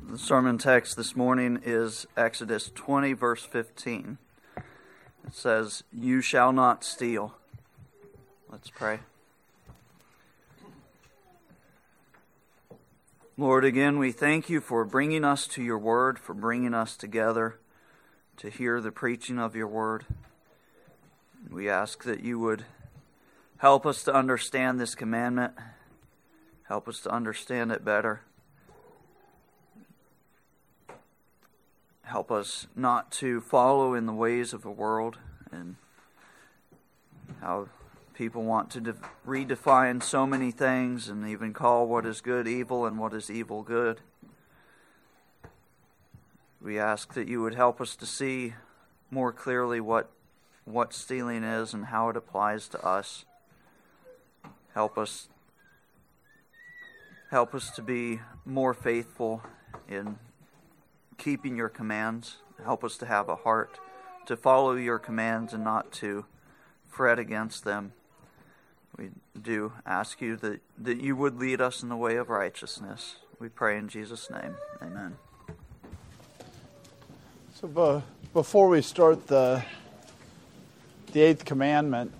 The sermon text this morning is Exodus 20, verse 15. It says, "You shall not steal." Let's pray. Lord, again, we thank you for bringing us to your word, for bringing us together to hear the preaching of your word. We ask that you would help us to understand this commandment, help us to understand it better. Help us not to follow in the ways of the world and how people want to redefine so many things and even call what is good evil and what is evil good. We ask that you would help us to see more clearly what stealing is and how it applies to us. Help us to be more faithful in keeping your commands. Help us to have a heart to follow your commands and not to fret against them. We do ask you that you would lead us in the way of righteousness. We pray in Jesus' name. Amen. So before we start the eighth commandment,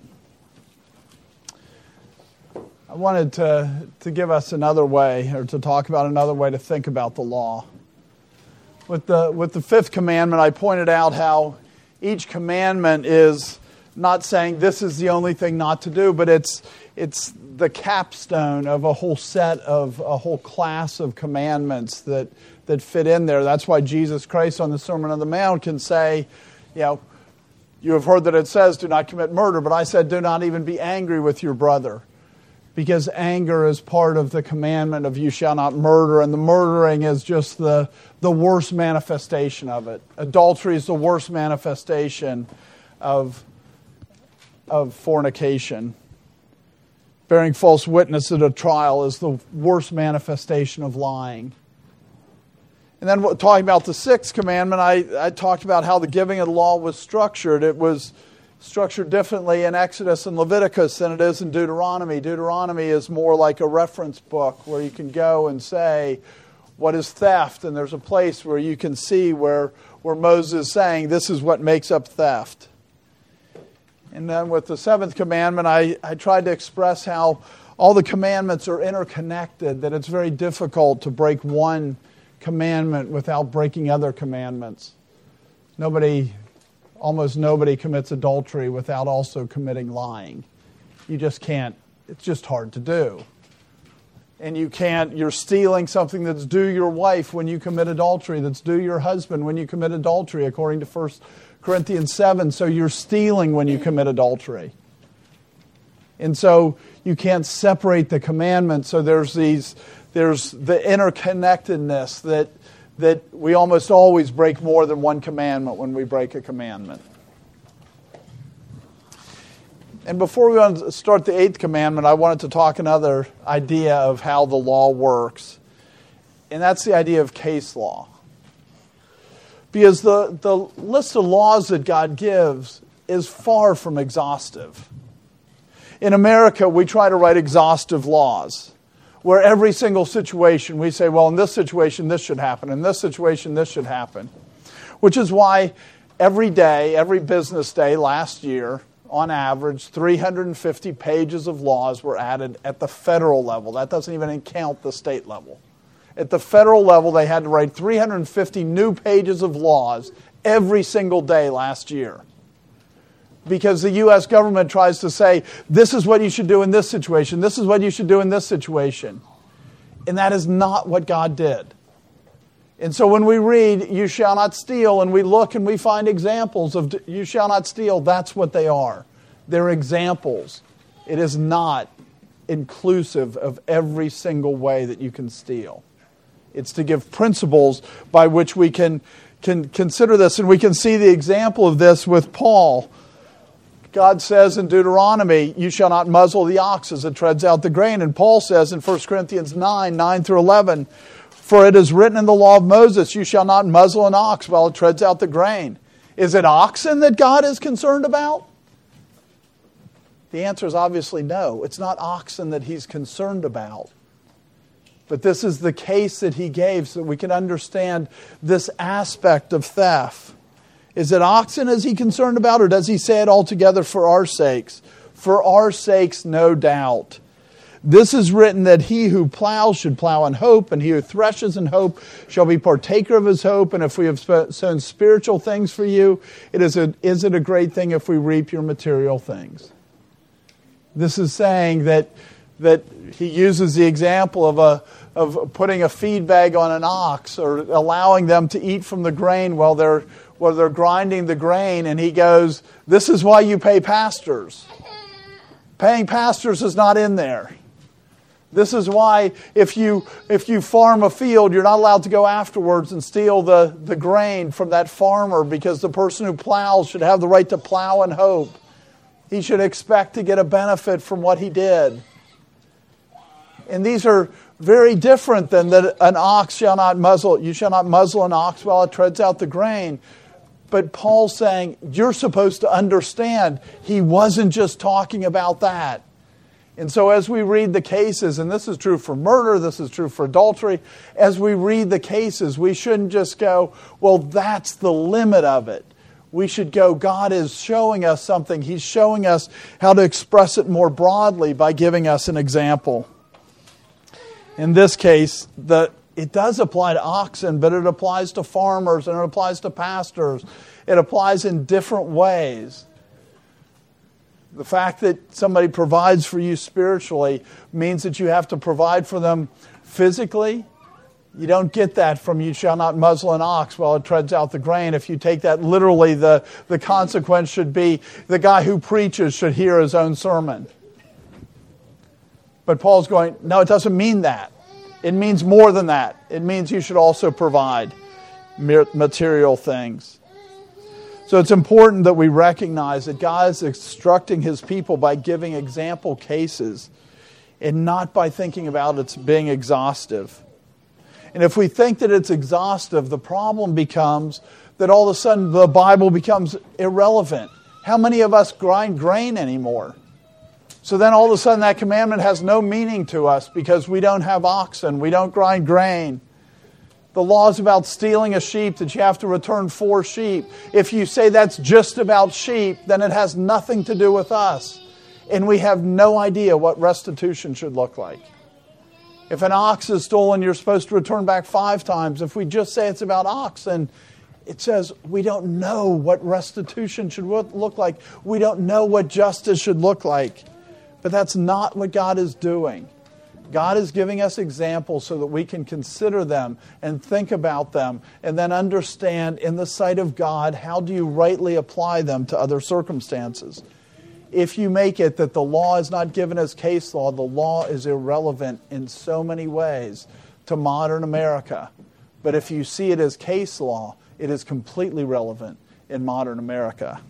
I wanted to give us another way, or to talk about another way to think about the law. With the fifth commandment, I pointed out how each commandment is not saying this is the only thing not to do, but it's the capstone of a whole set of a whole class of commandments that fit in there. That's why Jesus Christ on the Sermon on the Mount can say, you have heard that it says, do not commit murder, but I said, do not even be angry with your brother. Because anger is part of the commandment of you shall not murder, and the murdering is just the worst manifestation of it. Adultery is the worst manifestation of fornication. Bearing false witness at a trial is the worst manifestation of lying. And then talking about the sixth commandment, I talked about how the giving of the law was structured. It was structured differently in Exodus and Leviticus than it is in Deuteronomy. Deuteronomy is more like a reference book where you can go and say, what is theft? And there's a place where you can see where Moses is saying, this is what makes up theft. And then with the seventh commandment, I tried to express how all the commandments are interconnected, that it's very difficult to break one commandment without breaking other commandments. Almost nobody commits adultery without also committing lying. You just can't. It's just hard to do. And you're stealing something that's due your wife when you commit adultery, that's due your husband when you commit adultery, according to 1 Corinthians 7. So you're stealing when you commit adultery. And so you can't separate the commandments. So there's the interconnectedness that we almost always break more than one commandment when we break a commandment. And before we start the eighth commandment, I wanted to talk another idea of how the law works. And that's the idea of case law. Because the list of laws that God gives is far from exhaustive. In America, we try to write exhaustive laws, where every single situation we say, well, in this situation, this should happen. In this situation, this should happen. Which is why every business day last year, on average, 350 pages of laws were added at the federal level. That doesn't even count the state level. At the federal level, they had to write 350 new pages of laws every single day last year. Because the U.S. government tries to say, this is what you should do in this situation. This is what you should do in this situation. And that is not what God did. And so when we read, you shall not steal, and we look and we find examples of you shall not steal, that's what they are. They're examples. It is not inclusive of every single way that you can steal. It's to give principles by which we can consider this. And we can see the example of this with Paul. God says in Deuteronomy, you shall not muzzle the ox as it treads out the grain. And Paul says in 1 Corinthians 9 through 11, for it is written in the law of Moses, you shall not muzzle an ox while it treads out the grain. Is it oxen that God is concerned about? The answer is obviously no. It's not oxen that he's concerned about. But this is the case that he gave so that we can understand this aspect of theft. Is it oxen is he concerned about, or does he say it altogether for our sakes? For our sakes, no doubt. This is written that he who plows should plow in hope, and he who threshes in hope shall be partaker of his hope. And if we have sown spiritual things for you, is it a great thing if we reap your material things? This is saying that he uses the example of putting a feed bag on an ox, or allowing them to eat from the grain while they're grinding the grain, and he goes, this is why you pay pastors. Paying pastors is not in there. This is why if you farm a field, you're not allowed to go afterwards and steal the grain from that farmer, because the person who plows should have the right to plow in hope. He should expect to get a benefit from what he did. And these are very different than that an ox shall not muzzle. You shall not muzzle an ox while it treads out the grain. But Paul's saying, you're supposed to understand, he wasn't just talking about that. And so as we read the cases, and this is true for murder, this is true for adultery, as we read the cases, we shouldn't just go, well, that's the limit of it. We should go, God is showing us something. He's showing us how to express it more broadly by giving us an example. In this case, it does apply to oxen, but it applies to farmers and it applies to pastors. It applies in different ways. The fact that somebody provides for you spiritually means that you have to provide for them physically. You don't get that from you shall not muzzle an ox while it treads out the grain. If you take that literally, the consequence should be the guy who preaches should hear his own sermon. But Paul's going, no, it doesn't mean that. It means more than that. It means you should also provide material things. So it's important that we recognize that God is instructing his people by giving example cases and not by thinking about it being exhaustive. And if we think that it's exhaustive, the problem becomes that all of a sudden the Bible becomes irrelevant. How many of us grind grain anymore? So then all of a sudden that commandment has no meaning to us because we don't have oxen, we don't grind grain. The law is about stealing a sheep, that you have to return 4 sheep. If you say that's just about sheep, then it has nothing to do with us. And we have no idea what restitution should look like. If an ox is stolen, you're supposed to return back 5 times. If we just say it's about oxen, it says we don't know what restitution should look like. We don't know what justice should look like. But that's not what God is doing. God is giving us examples so that we can consider them and think about them and then understand in the sight of God, how do you rightly apply them to other circumstances. If you make it that the law is not given as case law, the law is irrelevant in so many ways to modern America. But if you see it as case law, it is completely relevant in modern America.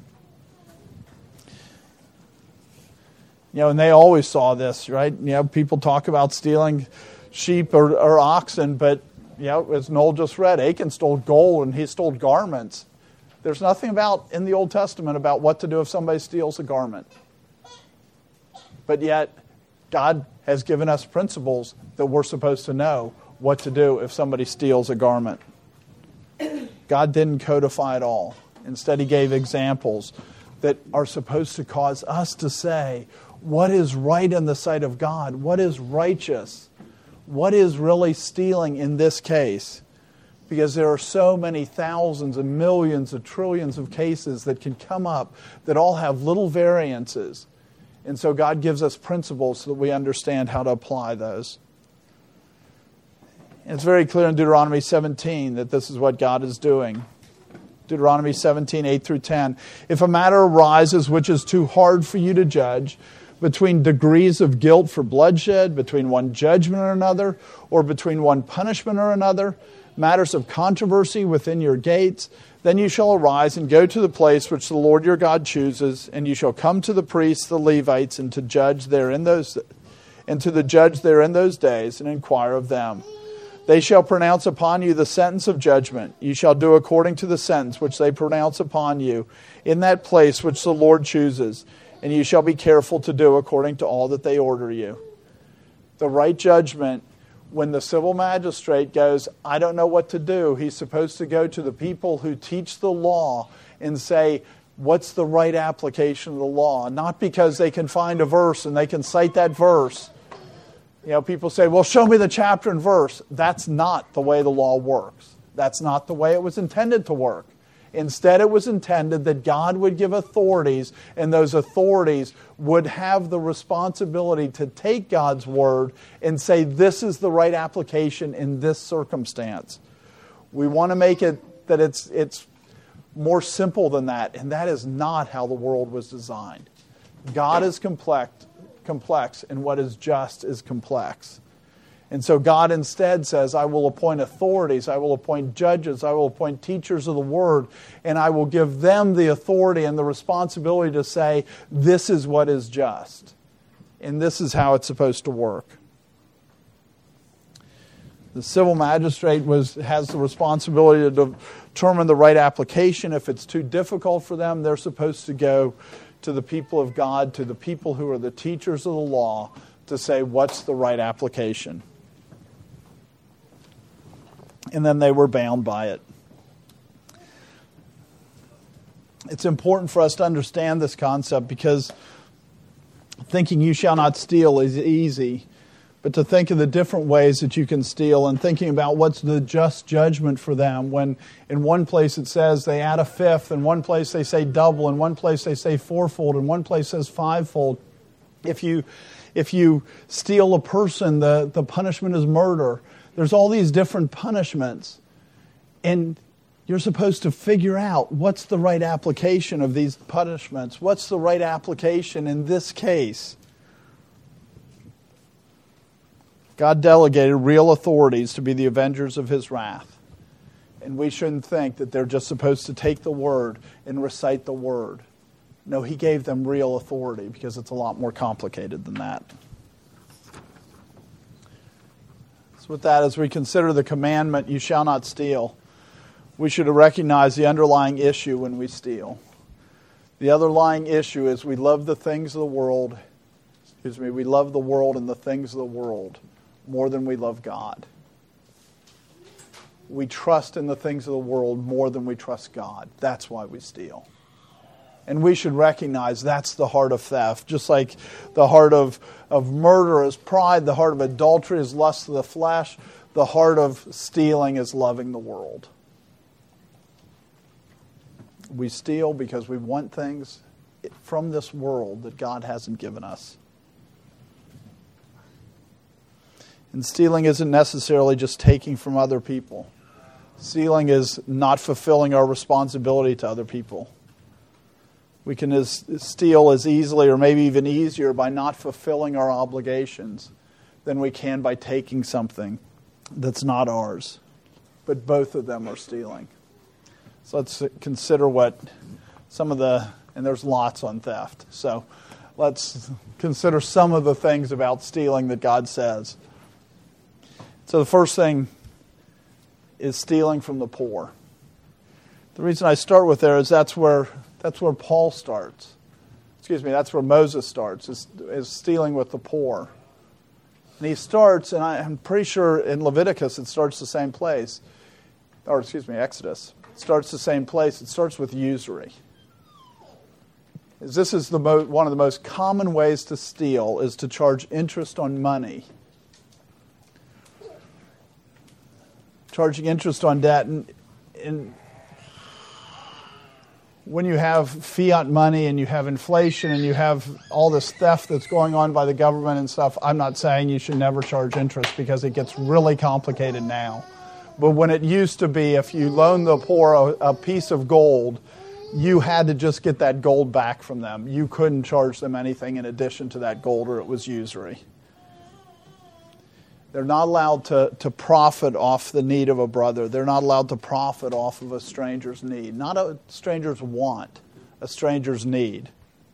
And they always saw this, right? People talk about stealing sheep or oxen, but, as Noel just read, Achan stole gold and he stole garments. There's nothing in the Old Testament about what to do if somebody steals a garment. But yet, God has given us principles that we're supposed to know what to do if somebody steals a garment. God didn't codify it all. Instead, he gave examples that are supposed to cause us to say, what is right in the sight of God? What is righteous? What is really stealing in this case? Because there are so many thousands and millions of trillions of cases that can come up that all have little variances. And so God gives us principles so that we understand how to apply those. And it's very clear in Deuteronomy 17 that this is what God is doing. Deuteronomy 17, 8 through 10. If a matter arises which is too hard for you to judge, between degrees of guilt for bloodshed, between one judgment or another, or between one punishment or another, matters of controversy within your gates, then you shall arise and go to the place which the Lord your God chooses, and you shall come to the priests, the Levites, and to the judge there in those days, and inquire of them. They shall pronounce upon you the sentence of judgment. You shall do according to the sentence which they pronounce upon you in that place which the Lord chooses, and you shall be careful to do according to all that they order you. The right judgment when the civil magistrate goes, I don't know what to do, he's supposed to go to the people who teach the law and say, what's the right application of the law? Not because they can find a verse and they can cite that verse. You know, people say, well, show me the chapter and verse. That's not the way the law works. That's not the way it was intended to work. Instead, it was intended that God would give authorities, and those authorities would have the responsibility to take God's word and say, this is the right application in this circumstance. We want to make it that it's more simple than that, and that is not how the world was designed. God is complex, and what is just is complex. And so God instead says, I will appoint authorities, I will appoint judges, I will appoint teachers of the word, and I will give them the authority and the responsibility to say, this is what is just. And this is how it's supposed to work. The civil magistrate has the responsibility to determine the right application. If it's too difficult for them, they're supposed to go to the people of God, to the people who are the teachers of the law, to say, what's the right application? And then they were bound by it. It's important for us to understand this concept, because thinking you shall not steal is easy, but to think of the different ways that you can steal and thinking about what's the just judgment for them, when in one place it says they add a fifth, in one place they say double, in one place they say fourfold, in one place says fivefold. If you steal a person, the punishment is murder. There's all these different punishments, and you're supposed to figure out what's the right application of these punishments. What's the right application in this case? God delegated real authorities to be the avengers of His wrath. And we shouldn't think that they're just supposed to take the word and recite the word. No, He gave them real authority, because it's a lot more complicated than that. With that, as we consider the commandment, you shall not steal, we should recognize the underlying issue when we steal. The underlying issue is we love the things of the world. We love the world and the things of the world more than we love God. We trust in the things of the world more than we trust God. That's why we steal. And we should recognize that's the heart of theft. Just like the heart of murder is pride, the heart of adultery is lust of the flesh, the heart of stealing is loving the world. We steal because we want things from this world that God hasn't given us. And stealing isn't necessarily just taking from other people. Stealing is not fulfilling our responsibility to other people. We can steal as easily or maybe even easier by not fulfilling our obligations than we can by taking something that's not ours. But both of them are stealing. So let's consider what some of and there's lots on theft. So let's consider some of the things about stealing that God says. So the first thing is stealing from the poor. The reason I start with there is that's where Paul starts. That's where Moses starts, is stealing with the poor. And he starts, and I'm pretty sure in Leviticus it starts the same place. Exodus. It starts the same place. It starts with usury. This is one of the most common ways to steal, is to charge interest on money. Charging interest on debt. And when you have fiat money and you have inflation and you have all this theft that's going on by the government and stuff, I'm not saying you should never charge interest, because it gets really complicated now. But when it used to be, if you loaned the poor a piece of gold, you had to just get that gold back from them. You couldn't charge them anything in addition to that gold, or it was usury. They're not allowed to profit off the need of a brother. They're not allowed to profit off of a stranger's need. Not a stranger's want, a stranger's need.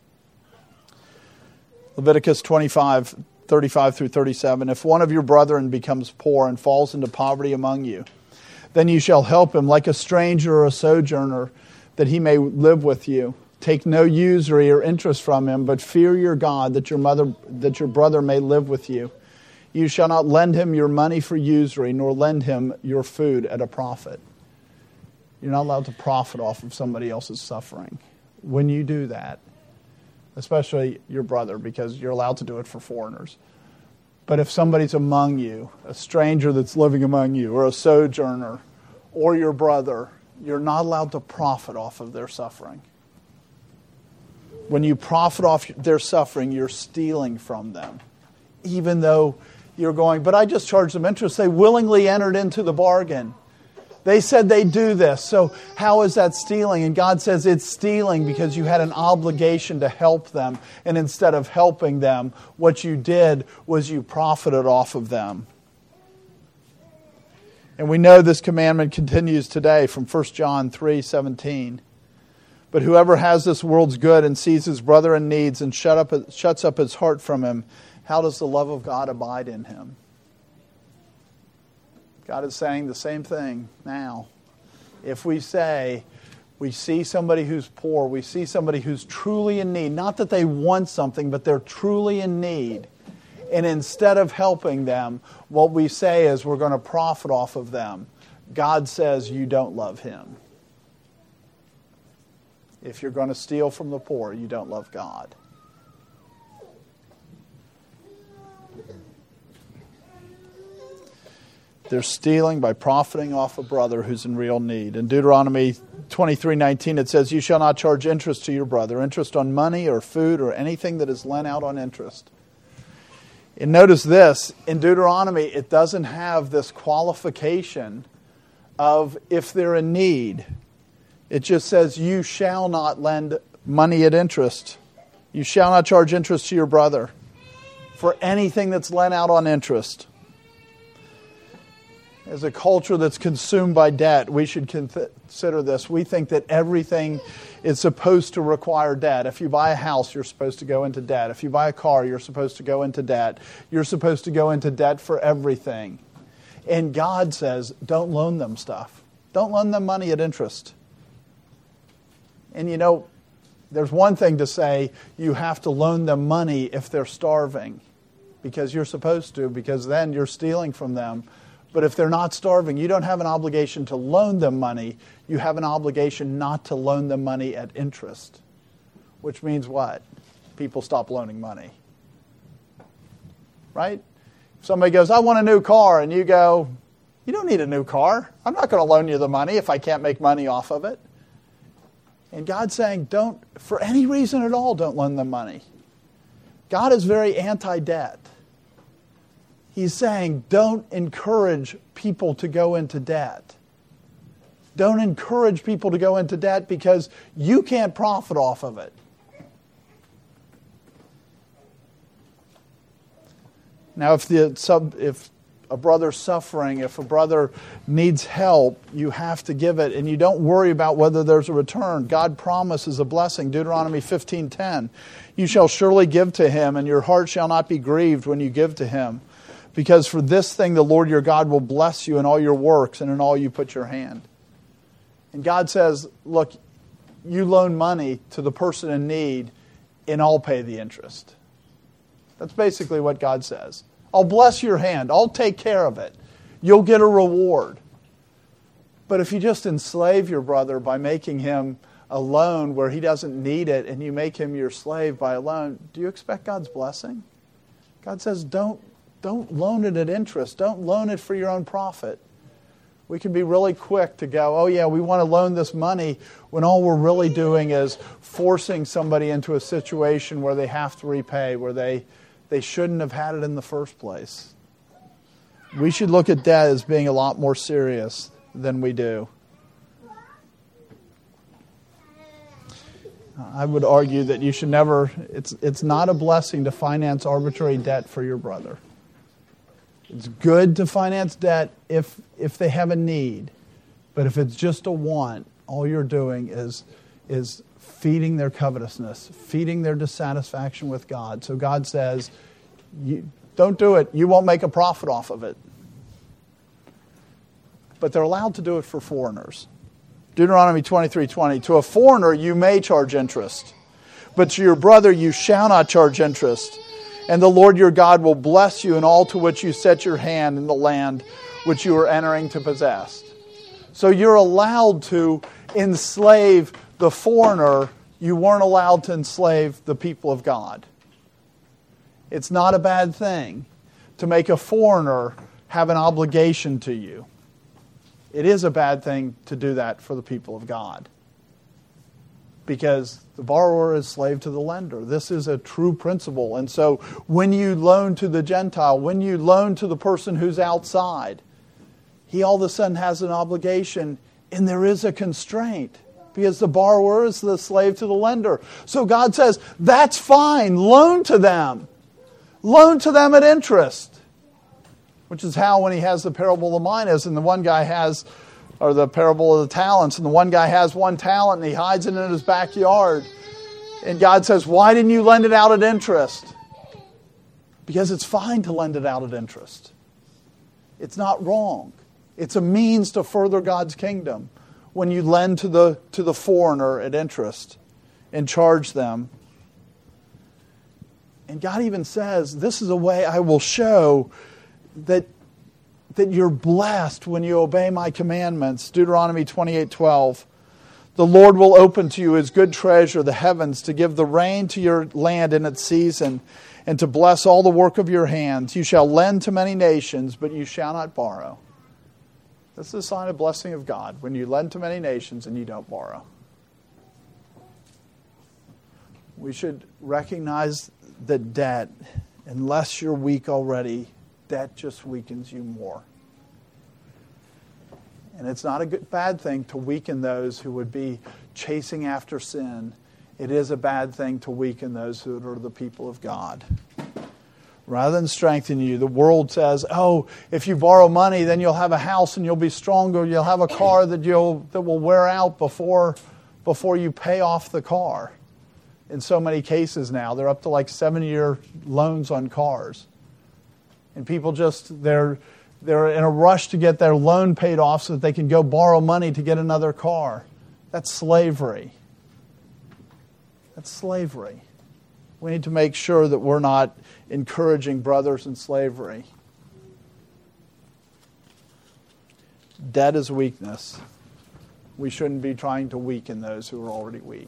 Leviticus 25:35 through 37. If one of your brethren becomes poor and falls into poverty among you, then you shall help him like a stranger or a sojourner, that he may live with you. Take no usury or interest from him, but fear your God, that your brother may live with you. You shall not lend him your money for usury, nor lend him your food at a profit. You're not allowed to profit off of somebody else's suffering. When you do that, especially your brother, because you're allowed to do it for foreigners. But if somebody's among you, a stranger that's living among you, or a sojourner, or your brother, you're not allowed to profit off of their suffering. When you profit off their suffering, you're stealing from them. Even though you're going, but I just charged them interest. They willingly entered into the bargain. They said they'd do this. So how is that stealing? And God says it's stealing because you had an obligation to help them. And instead of helping them, what you did was you profited off of them. And we know this commandment continues today from 1 John 3:17. But whoever has this world's good and sees his brother in needs and shuts up his heart from him, how does the love of God abide in him? God is saying the same thing now. If we say we see somebody who's poor, we see somebody who's truly in need, not that they want something, but they're truly in need, and instead of helping them, what we say is we're going to profit off of them, God says you don't love him. If you're going to steal from the poor, you don't love God. They're stealing by profiting off a brother who's in real need. In Deuteronomy 23:19, it says, you shall not charge interest to your brother, interest on money or food or anything that is lent out on interest. And notice this, in Deuteronomy, it doesn't have this qualification of if they're in need. It just says, you shall not lend money at interest. You shall not charge interest to your brother for anything that's lent out on interest. As a culture that's consumed by debt, we should consider this. We think that everything is supposed to require debt. If you buy a house, you're supposed to go into debt. If you buy a car, you're supposed to go into debt. You're supposed to go into debt for everything. And God says, don't loan them stuff. Don't loan them money at interest. And you know, there's one thing to say you have to loan them money if they're starving. Because you're supposed to, because then you're stealing from them. But if they're not starving, you don't have an obligation to loan them money. You have an obligation not to loan them money at interest. Which means what? People stop loaning money. Right? If somebody goes, I want a new car, and you go, you don't need a new car. I'm not going to loan you the money if I can't make money off of it. And God's saying, don't, for any reason at all, don't loan them money. God is very anti-debt. He's saying, don't encourage people to go into debt. Don't encourage people to go into debt because you can't profit off of it. Now, if a brother's suffering, if a brother needs help, you have to give it, and you don't worry about whether there's a return. God promises a blessing. Deuteronomy 15:10, you shall surely give to him, and your heart shall not be grieved when you give to him. Because for this thing the Lord your God will bless you in all your works and in all you put your hand. And God says, look, you loan money to the person in need and I'll pay the interest. That's basically what God says. I'll bless your hand. I'll take care of it. You'll get a reward. But if you just enslave your brother by making him a loan where he doesn't need it and you make him your slave by a loan, do you expect God's blessing? God says, don't loan it at interest. Don't loan it for your own profit. We can be really quick to go, oh yeah, we want to loan this money when all we're really doing is forcing somebody into a situation where they have to repay, where they shouldn't have had it in the first place. We should look at debt as being a lot more serious than we do. I would argue that you should never, it's not a blessing to finance arbitrary debt for your brother. It's good to finance debt if they have a need. But if it's just a want, all you're doing is feeding their covetousness, feeding their dissatisfaction with God. So God says, don't do it. You won't make a profit off of it. But they're allowed to do it for foreigners. Deuteronomy 23:20, to a foreigner you may charge interest, but to your brother you shall not charge interest. And the Lord your God will bless you in all to which you set your hand in the land which you are entering to possess. So you're allowed to enslave the foreigner. You weren't allowed to enslave the people of God. It's not a bad thing to make a foreigner have an obligation to you. It is a bad thing to do that for the people of God, because the borrower is slave to the lender. This is a true principle. And so when you loan to the Gentile, when you loan to the person who's outside, he all of a sudden has an obligation, and there is a constraint, because the borrower is the slave to the lender. So God says, that's fine, loan to them. Loan to them at interest. Which is how, when he has the parable of the minas, and the one guy has, or the parable of the talents, and the one guy has 1 talent and he hides it in his backyard. And God says, why didn't you lend it out at interest? Because it's fine to lend it out at interest. It's not wrong. It's a means to further God's kingdom when you lend to the foreigner at interest and charge them. And God even says, this is a way I will show that you're blessed when you obey my commandments. Deuteronomy 28:12. The Lord will open to you his good treasure, the heavens, to give the rain to your land in its season, and to bless all the work of your hands. You shall lend to many nations, but you shall not borrow. This is a sign of blessing of God, when you lend to many nations and you don't borrow. We should recognize that debt, unless you're weak already, debt just weakens you more. And it's not a bad thing to weaken those who would be chasing after sin. It is a bad thing to weaken those who are the people of God. Rather than strengthen you, the world says, oh, if you borrow money, then you'll have a house and you'll be stronger. You'll have a car that will wear out before you pay off the car. In so many cases now, they're up to like 7-year loans on cars. And people they're in a rush to get their loan paid off so that they can go borrow money to get another car. That's slavery. That's slavery. We need to make sure that we're not encouraging brothers in slavery. Debt is weakness. We shouldn't be trying to weaken those who are already weak.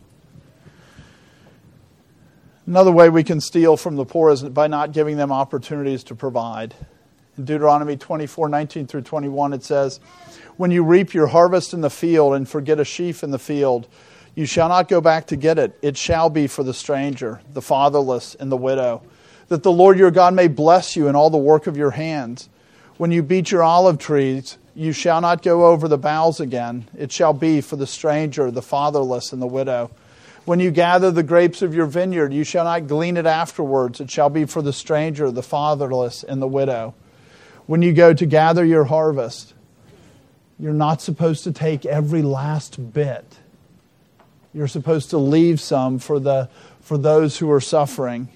Another way we can steal from the poor is by not giving them opportunities to provide. In Deuteronomy 24:19 through 21, it says, when you reap your harvest in the field and forget a sheaf in the field, you shall not go back to get it. It shall be for the stranger, the fatherless, and the widow, that the Lord your God may bless you in all the work of your hands. When you beat your olive trees, you shall not go over the boughs again. It shall be for the stranger, the fatherless, and the widow. When you gather the grapes of your vineyard, you shall not glean it afterwards. It shall be for the stranger, the fatherless, and the widow. When you go to gather your harvest, you're not supposed to take every last bit. You're supposed to leave some for those who are suffering.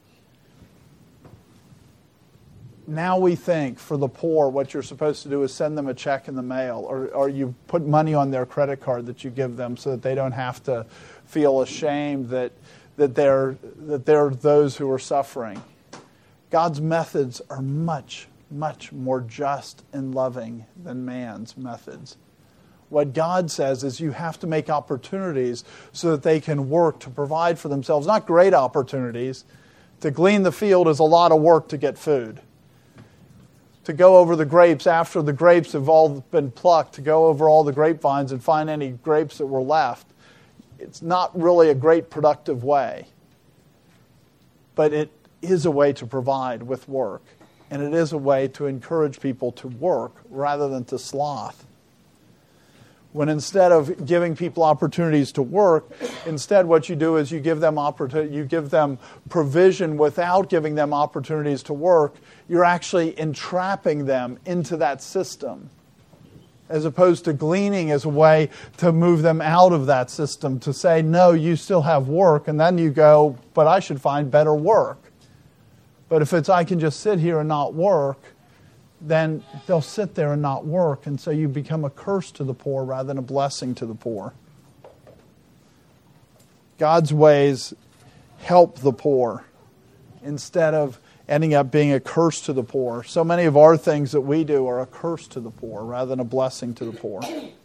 Now we think for the poor, what you're supposed to do is send them a check in the mail, or you put money on their credit card that you give them so that they don't have to feel ashamed that they're those who are suffering. God's methods are much, much more just and loving than man's methods. What God says is you have to make opportunities so that they can work to provide for themselves. Not great opportunities. To glean the field is a lot of work to get food. To go over the grapes after the grapes have all been plucked, to go over all the grapevines and find any grapes that were left, it's not really a great productive way. But it is a way to provide with work. And it is a way to encourage people to work rather than to sloth. When instead of giving people opportunities to work, instead what you do is you give them provision without giving them opportunities to work. You're actually entrapping them into that system, as opposed to gleaning as a way to move them out of that system, to say, no, you still have work, and then you go, but I should find better work. But if it's I can just sit here and not work, then they'll sit there and not work, and so you become a curse to the poor rather than a blessing to the poor. God's ways help the poor. instead of ending up being a curse to the poor. So many of our things that we do are a curse to the poor rather than a blessing to the poor.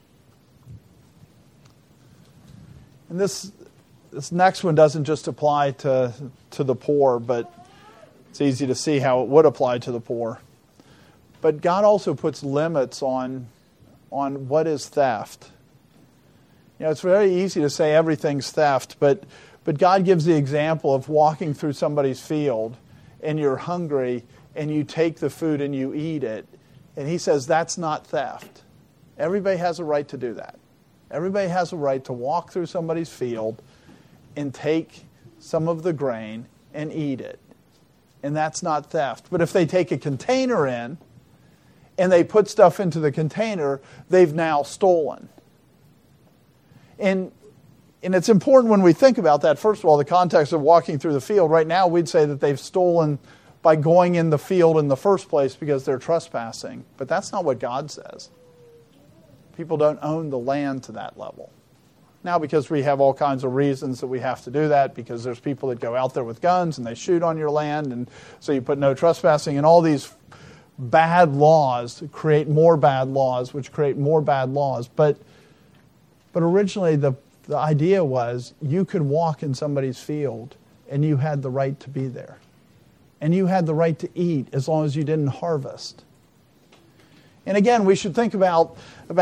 And this next one doesn't just apply to the poor, but it's easy to see how it would apply to the poor. But God also puts limits on what is theft. You know, it's very easy to say everything's theft, but God gives the example of walking through somebody's field and you're hungry and you take the food and you eat it. And he says that's not theft. Everybody has a right to do that. Everybody has a right to walk through somebody's field and take some of the grain and eat it. And that's not theft. But if they take a container in and they put stuff into the container, they've now stolen. And it's important when we think about that, first of all, the context of walking through the field. Right now, we'd say that they've stolen by going in the field in the first place because they're trespassing. But that's not what God says. People don't own the land to that level. Now, because we have all kinds of reasons that we have to do that, because there's people that go out there with guns and they shoot on your land, and so you put no trespassing, and all these bad laws create more bad laws, which create more bad laws. But originally the idea was you could walk in somebody's field and you had the right to be there. And you had the right to eat as long as you didn't harvest. And again, we should think about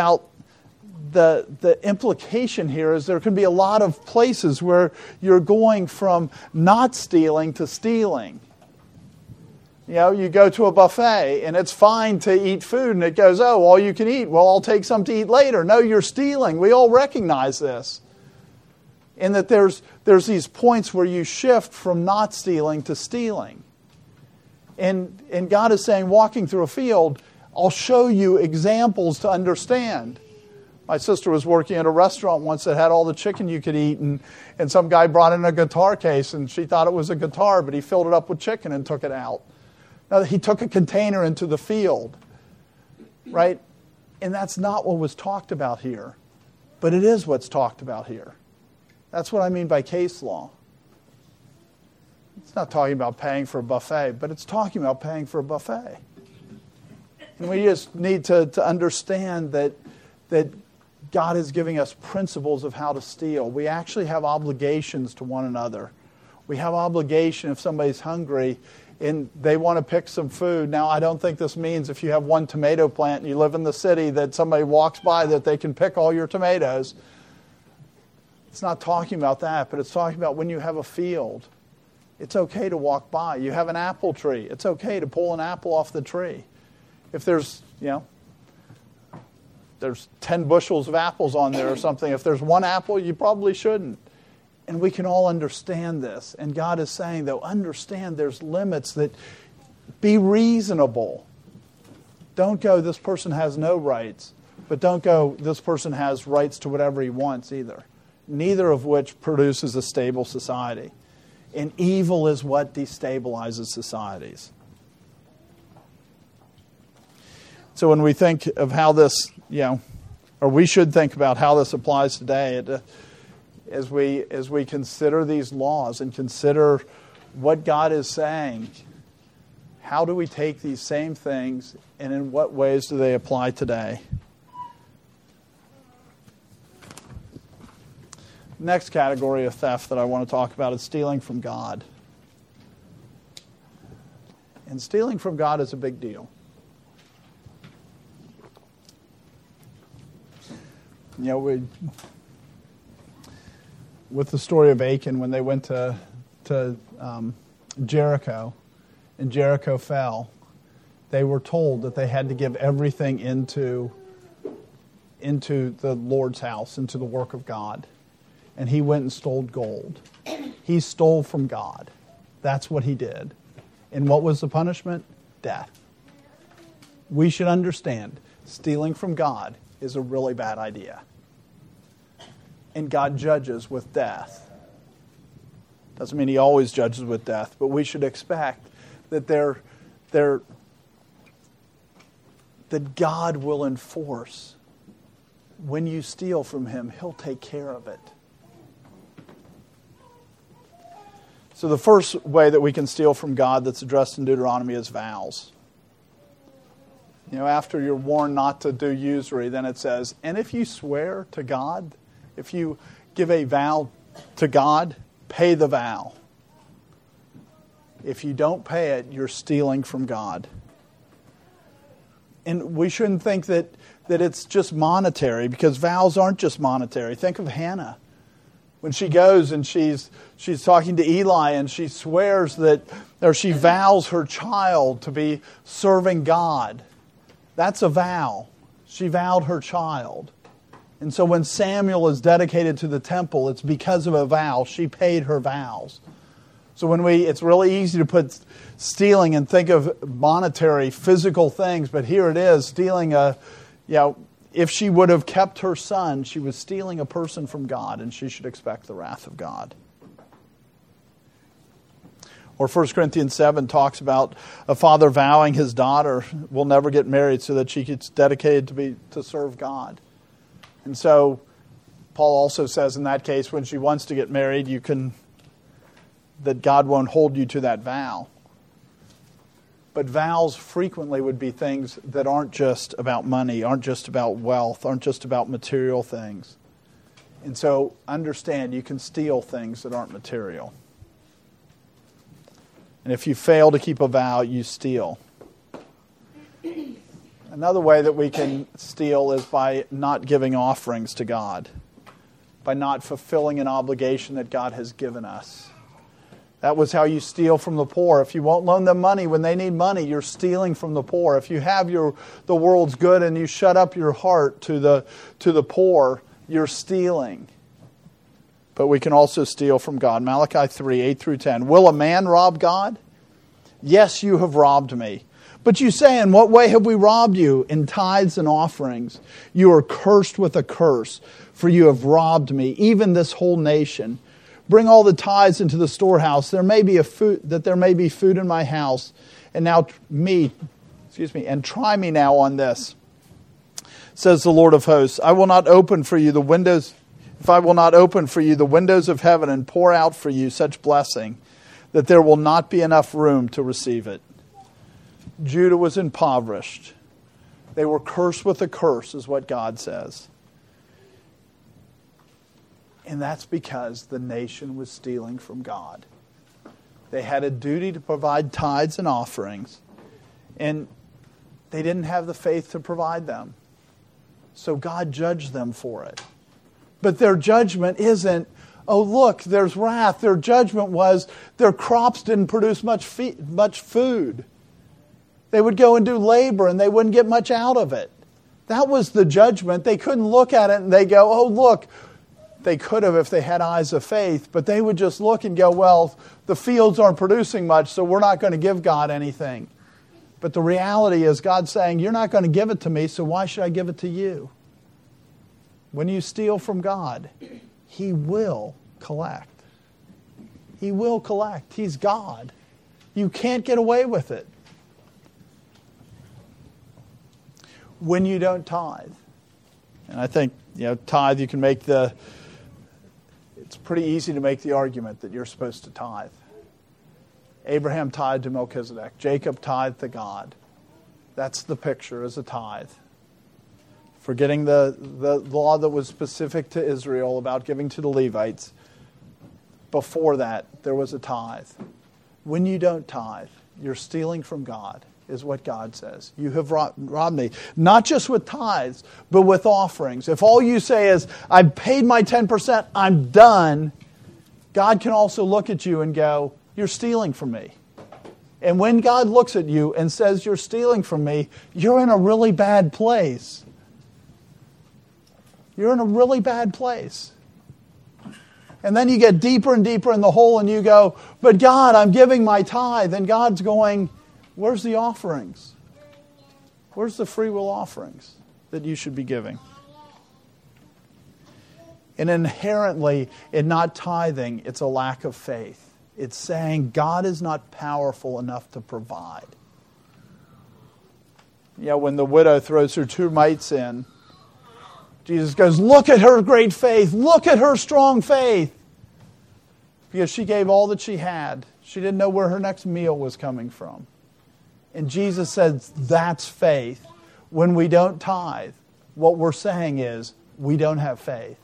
the implication here is there can be a lot of places where you're going from not stealing to stealing. You know, you go to a buffet and it's fine to eat food and it goes, oh, all you can eat. Well, I'll take some to eat later. No, you're stealing. We all recognize this. And that there's these points where you shift from not stealing to stealing. And God is saying, walking through a field, I'll show you examples to understand. My sister was working at a restaurant once that had all the chicken you could eat, and some guy brought in a guitar case, and she thought it was a guitar, but he filled it up with chicken and took it out. Now, he took a container into the field, right? And that's not what was talked about here. But it is what's talked about here. That's what I mean by case law. It's not talking about paying for a buffet, but it's talking about paying for a buffet. And we just need to understand that God is giving us principles of how to steal. We actually have obligations to one another. We have obligation if somebody's hungry and they want to pick some food. Now, I don't think this means if you have one tomato plant and you live in the city that somebody walks by that they can pick all your tomatoes. It's not talking about that, but it's talking about when you have a field. It's okay to walk by. You have an apple tree. It's okay to pull an apple off the tree. If there's 10 bushels of apples on there or something, if there's one apple, you probably shouldn't. And we can all understand this. And God is saying, though, understand there's limits, that be reasonable. Don't go, this person has no rights. But don't go, this person has rights to whatever he wants either. Neither of which produces a stable society. And evil is what destabilizes societies. So when we think of how this, or we should think about how this applies today, as we consider these laws and consider what God is saying, how do we take these same things and in what ways do they apply today? Next category of theft that I want to talk about is stealing from God. And stealing from God is a big deal. With the story of Achan, when they went to Jericho, and Jericho fell, they were told that they had to give everything into the Lord's house, into the work of God. And he went and stole gold. He stole from God. That's what he did. And what was the punishment? Death. We should understand stealing from God is a really bad idea. And God judges with death. Doesn't mean he always judges with death, but we should expect that that God will enforce. When you steal from him, he'll take care of it. So the first way that we can steal from God that's addressed in Deuteronomy is vows. After you're warned not to do usury, then it says, and if you swear to God, if you give a vow to God, pay the vow. If you don't pay it, you're stealing from God. And we shouldn't think that it's just monetary, because vows aren't just monetary. Think of Hannah. When she goes and she's talking to Eli and she swears or she vows her child to be serving God. That's a vow. She vowed her child. And so when Samuel is dedicated to the temple, it's because of a vow. She paid her vows. So it's really easy to put stealing and think of monetary, physical things, but here it is, stealing if she would have kept her son, she was stealing a person from God, and she should expect the wrath of God. Or 1 Corinthians 7 talks about a father vowing his daughter will never get married so that she gets dedicated to serve God. And so Paul also says in that case, when she wants to get married, that God won't hold you to that vow. But vows frequently would be things that aren't just about money, aren't just about wealth, aren't just about material things. And so understand you can steal things that aren't material. And if you fail to keep a vow, you steal. Another way that we can steal is by not giving offerings to God, by not fulfilling an obligation that God has given us. That was how you steal from the poor. If you won't loan them money when they need money, you're stealing from the poor. If you have the world's good and you shut up your heart to the poor, you're stealing. But we can also steal from God. Malachi 3, 8 through 10. Will a man rob God? Yes, you have robbed me. But you say, in what way have we robbed you? In tithes and offerings. You are cursed with a curse, for you have robbed me, even this whole nation. Bring all the tithes into the storehouse. There may be food in my house. And try me now on this, says the Lord of hosts. I will not open for you the windows. If I will not open for you the windows of heaven and pour out for you such blessing, that there will not be enough room to receive it. Judah was impoverished. They were cursed with a curse, is what God says. And that's because the nation was stealing from God. They had a duty to provide tithes and offerings, and they didn't have the faith to provide them. So God judged them for it. But their judgment isn't, oh look, there's wrath. Their judgment was their crops didn't produce much food. They would go and do labor and they wouldn't get much out of it. That was the judgment. They couldn't look at it and they go, oh look. They could have if they had eyes of faith, but they would just look and go, well, the fields aren't producing much, so we're not going to give God anything. But the reality is God's saying, you're not going to give it to me, so why should I give it to you? When you steal from God, He will collect. He will collect. He's God. You can't get away with it. When you don't tithe. And I think, tithe, you can make it's pretty easy to make the argument that you're supposed to tithe. Abraham tithed to Melchizedek. Jacob tithed to God. That's the picture as a tithe. Forgetting the law that was specific to Israel about giving to the Levites. Before that, there was a tithe. When you don't tithe, you're stealing from God, is what God says. You have robbed me. Not just with tithes, but with offerings. If all you say is, I've paid my 10%, I'm done, God can also look at you and go, you're stealing from me. And when God looks at you and says you're stealing from me, you're in a really bad place. You're in a really bad place. And then you get deeper and deeper in the hole and you go, but God, I'm giving my tithe. And God's going, where's the offerings? Where's the free will offerings that you should be giving? And inherently, in not tithing, it's a lack of faith. It's saying God is not powerful enough to provide. When the widow throws her 2 mites in, Jesus goes, look at her great faith. Look at her strong faith. because she gave all that she had. She didn't know where her next meal was coming from. And Jesus said, that's faith. When we don't tithe, what we're saying is, we don't have faith.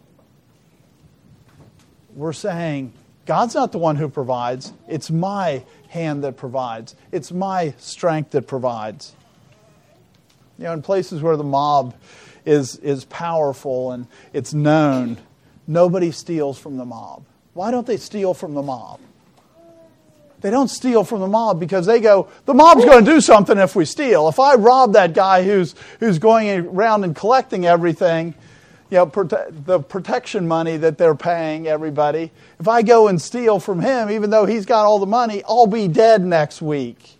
We're saying, God's not the one who provides. It's my hand that provides. It's my strength that provides. You know, in places where the mob is powerful and it's known, nobody steals from the mob. Why don't they steal from the mob? They don't steal from the mob because they go, the mob's going to do something if we steal. If I rob that guy who's going around and collecting everything, you know, the protection money that they're paying everybody, if I go and steal from him, even though he's got all the money, I'll be dead next week.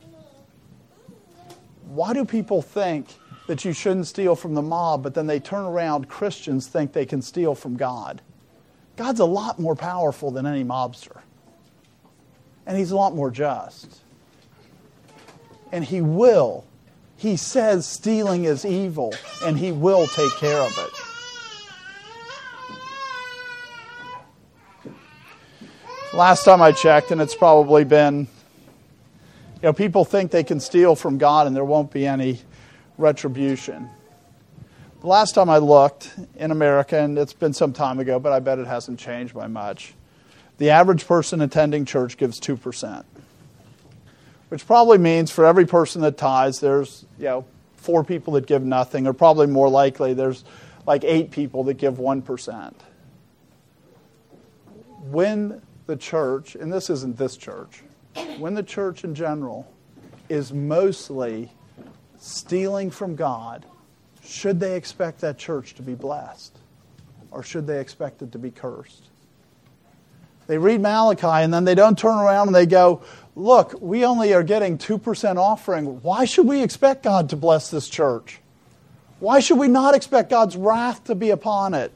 Why do people think that you shouldn't steal from the mob, but then they turn around, Christians think they can steal from God? God's a lot more powerful than any mobster. And He's a lot more just. And He will. He says stealing is evil, and He will take care of it. Last time I checked, and it's probably been, you know, people think they can steal from God and there won't be any retribution. The last time I looked in America, and it's been some time ago, but I bet it hasn't changed by much, the average person attending church gives 2%. Which probably means for every person that tithes, there's, 4 people that give nothing, or probably more likely there's like 8 people that give 1%. When the church, and this isn't this church, when the church in general is mostly stealing from God, should they expect that church to be blessed? Or should they expect it to be cursed? They read Malachi and then they don't turn around and they go, look, we only are getting 2% offering. Why should we expect God to bless this church? Why should we not expect God's wrath to be upon it?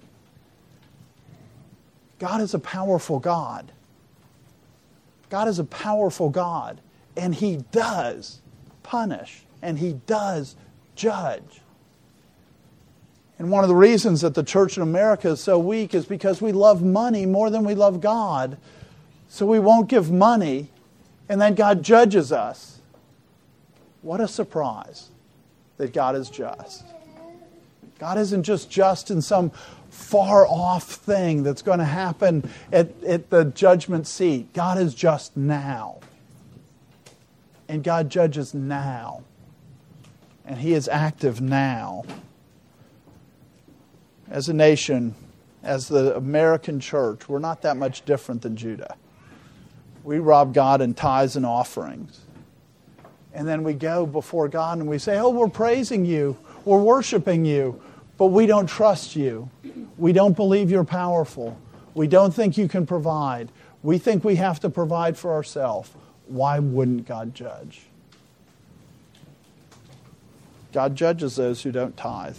God is a powerful God. God is a powerful God. And He does punish. And He does judge. And one of the reasons that the church in America is so weak is because we love money more than we love God. So we won't give money, and then God judges us. What a surprise that God is just. God isn't just in some far-off thing that's going to happen at the judgment seat. God is just now. And God judges now. And He is active now. As a nation, as the American church, we're not that much different than Judah. We rob God in tithes and offerings. And then we go before God and we say, oh, we're praising You. We're worshiping You. But we don't trust You. We don't believe You're powerful. We don't think You can provide. We think we have to provide for ourselves. Why wouldn't God judge? God judges those who don't tithe.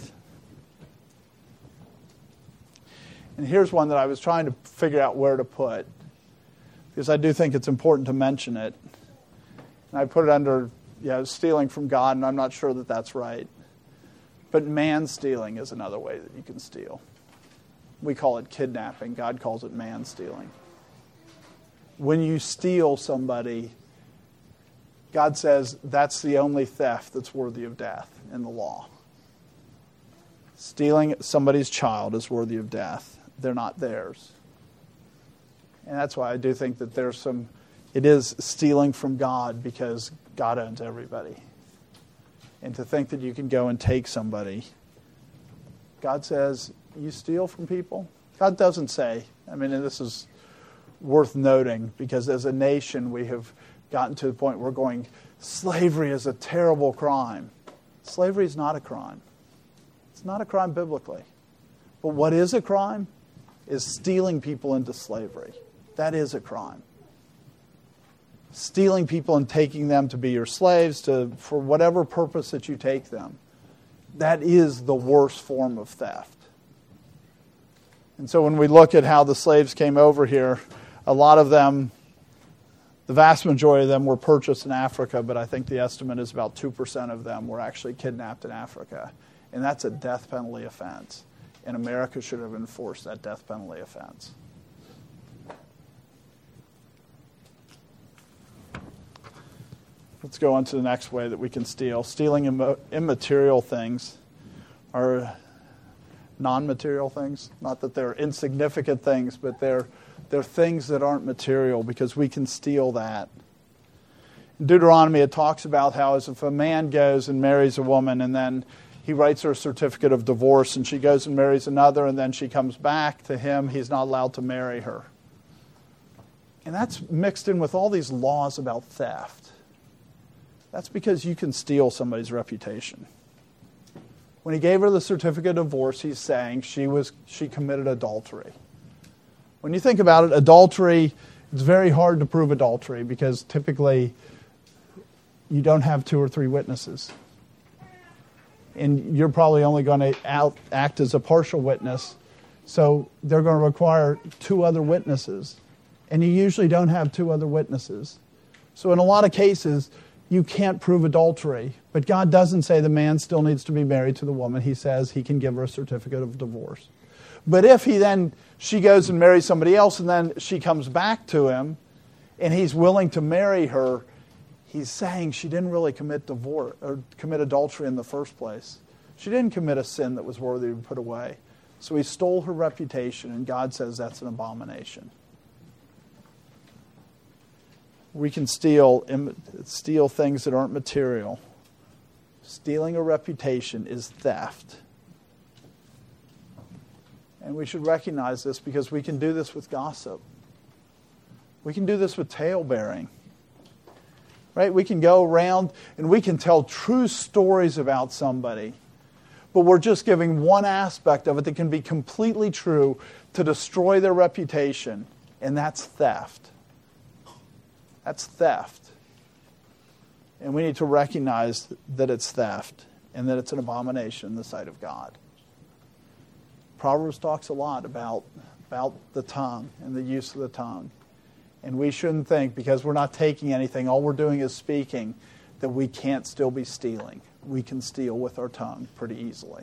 And here's one that I was trying to figure out where to put, because I do think it's important to mention it. And I put it under, stealing from God, and I'm not sure that that's right. But man stealing is another way that you can steal. We call it kidnapping. God calls it man stealing. When you steal somebody, God says that's the only theft that's worthy of death in the law. Stealing somebody's child is worthy of death. They're not theirs. And that's why I do think that it is stealing from God, because God owns everybody. And to think that you can go and take somebody, God says, you steal from people? God doesn't say, and this is worth noting, because as a nation we have gotten to the point where we're going, slavery is a terrible crime. Slavery is not a crime. It's not a crime biblically. But what is a crime is stealing people into slavery. That is a crime. Stealing people and taking them to be your slaves for whatever purpose that you take them. That is the worst form of theft. And so when we look at how the slaves came over here, a lot of them, the vast majority of them were purchased in Africa, but I think the estimate is about 2% of them were actually kidnapped in Africa. And that's a death penalty offense. And America should have enforced that death penalty offense. Let's go on to the next way that we can steal. Stealing immaterial things are non-material things. Not that they're insignificant things, but they're things that aren't material, because we can steal that. In Deuteronomy, it talks about how as if a man goes and marries a woman and then he writes her a certificate of divorce and she goes and marries another and then she comes back to him, he's not allowed to marry her. And that's mixed in with all these laws about theft. That's because you can steal somebody's reputation. When he gave her the certificate of divorce, he's saying she committed adultery. When you think about it, adultery, it's very hard to prove adultery because typically you don't have 2 or 3 witnesses. And you're probably only going to act as a partial witness, so they're going to require 2 other witnesses. And you usually don't have 2 other witnesses. So in a lot of cases, you can't prove adultery. But God doesn't say the man still needs to be married to the woman. He says he can give her a certificate of divorce. But if she goes and marries somebody else and then she comes back to him and he's willing to marry her, he's saying she didn't really commit divorce or commit adultery in the first place. She didn't commit a sin that was worthy to be put away. So he stole her reputation, and God says that's an abomination. We can steal things that aren't material. Stealing a reputation is theft. And we should recognize this because we can do this with gossip. We can do this with tale-bearing. Right? We can go around and we can tell true stories about somebody, but we're just giving one aspect of it that can be completely true to destroy their reputation, and that's theft. That's theft. And we need to recognize that it's theft and that it's an abomination in the sight of God. Proverbs talks a lot about the tongue and the use of the tongue. And we shouldn't think, because we're not taking anything, all we're doing is speaking, that we can't still be stealing. We can steal with our tongue pretty easily.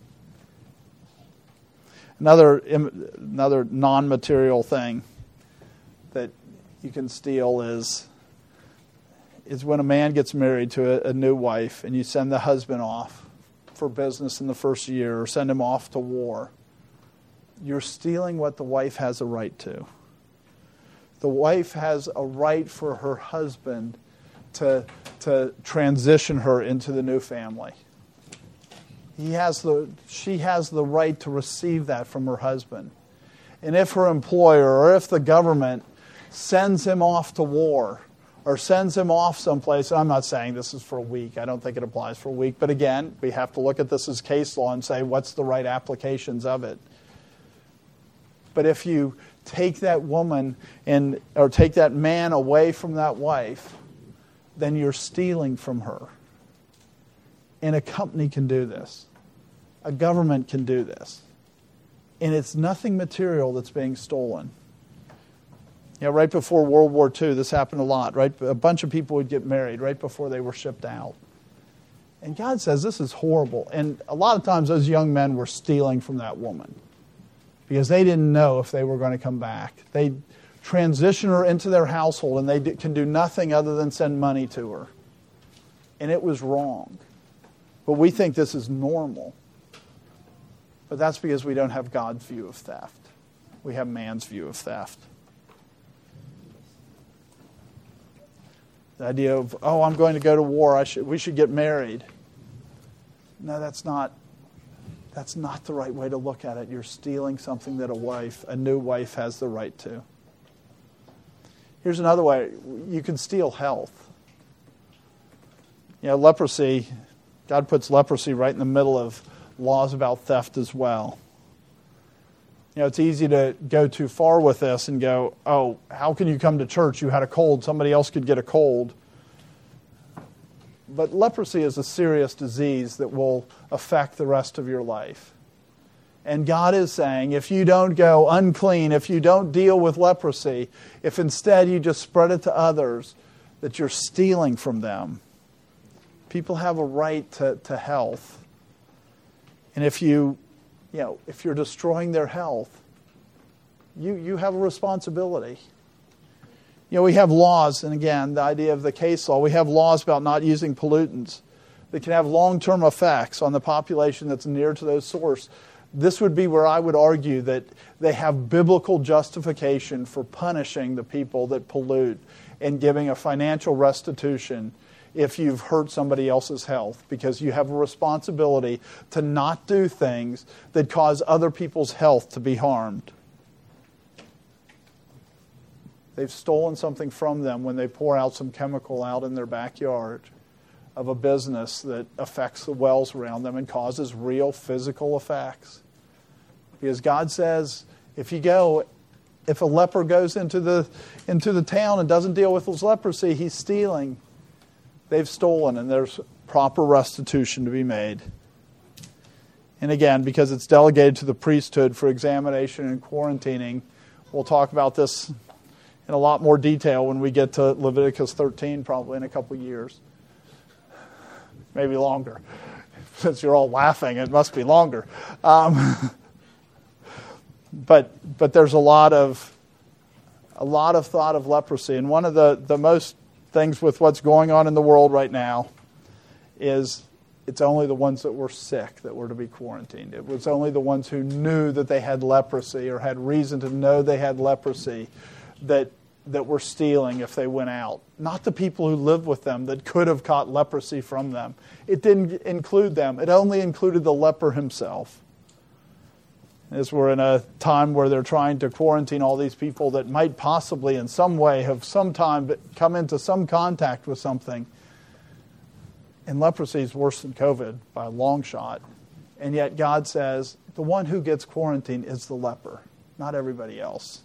Another non-material thing that you can steal is when a man gets married to a new wife and you send the husband off for business in the first year or send him off to war. You're stealing what the wife has a right to. The wife has a right for her husband to transition her into the new family. She has the right to receive that from her husband. And if her employer or if the government sends him off to war or sends him off someplace, and I'm not saying this is for a week. I don't think it applies for a week. But again, we have to look at this as case law and say, what's the right applications of it? But if you take that woman or take that man away from that wife, then you're stealing from her. And a company can do this. A government can do this. And it's nothing material that's being stolen. Right before World War II, this happened a lot, right? A bunch of people would get married right before they were shipped out. And God says this is horrible. And a lot of times those young men were stealing from that woman because they didn't know if they were going to come back. They transition her into their household and they can do nothing other than send money to her. And it was wrong. But we think this is normal. But that's because we don't have God's view of theft. We have man's view of theft. The idea of, I'm going to go to war, we should get married. No, that's not the right way to look at it. You're stealing something that a new wife has the right to. Here's another way. You can steal health. Leprosy, God puts leprosy right in the middle of laws about theft as well. It's easy to go too far with this and go, how can you come to church? You had a cold. Somebody else could get a cold. But leprosy is a serious disease that will affect the rest of your life. And God is saying, if you don't go unclean, if you don't deal with leprosy, if instead you just spread it to others, that you're stealing from them. People have a right to health. And if you're destroying their health, you have a responsibility. We have laws, and again, the idea of the case law, we have laws about not using pollutants that can have long-term effects on the population that's near to those sources. This would be where I would argue that they have biblical justification for punishing the people that pollute and giving a financial restitution if you've hurt somebody else's health, because you have a responsibility to not do things that cause other people's health to be harmed. They've stolen something from them when they pour out some chemical out in their backyard of a business that affects the wells around them and causes real physical effects. Because God says, if a leper goes into the town and doesn't deal with his leprosy, he's stealing. They've stolen, and there's proper restitution to be made. And again, because it's delegated to the priesthood for examination and quarantining, we'll talk about this in a lot more detail when we get to Leviticus 13, probably in a couple years. Maybe longer. Since you're all laughing, it must be longer. But there's a lot of thought of leprosy. And one of the most things with what's going on in the world right now is it's only the ones that were sick that were to be quarantined. It was only the ones who knew that they had leprosy or had reason to know they had leprosy that were stealing if they went out. Not the people who lived with them that could have caught leprosy from them. It didn't include them. It only included the leper himself. As we're in a time where they're trying to quarantine all these people that might possibly in some way have sometime come into some contact with something. And leprosy is worse than COVID by a long shot. And yet God says the one who gets quarantined is the leper, not everybody else.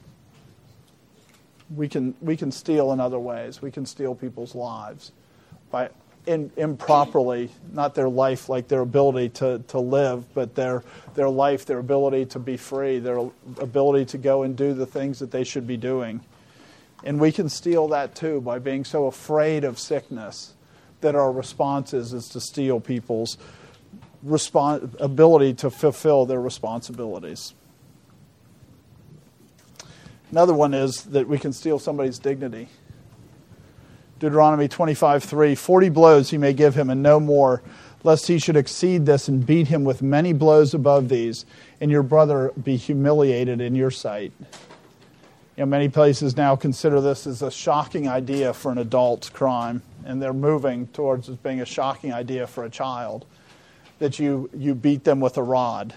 We can steal in other ways. We can steal people's lives by improperly, not their life, like their ability to live, but their life, their ability to be free, their ability to go and do the things that they should be doing. And we can steal that too by being so afraid of sickness that our response is to steal people's ability to fulfill their responsibilities. Another one is that we can steal somebody's dignity. Deuteronomy 25:3, 40 blows he may give him and no more, lest he should exceed this and beat him with many blows above these, and your brother be humiliated in your sight. Many places now consider this as a shocking idea for an adult crime, and they're moving towards it being a shocking idea for a child, that you beat them with a rod.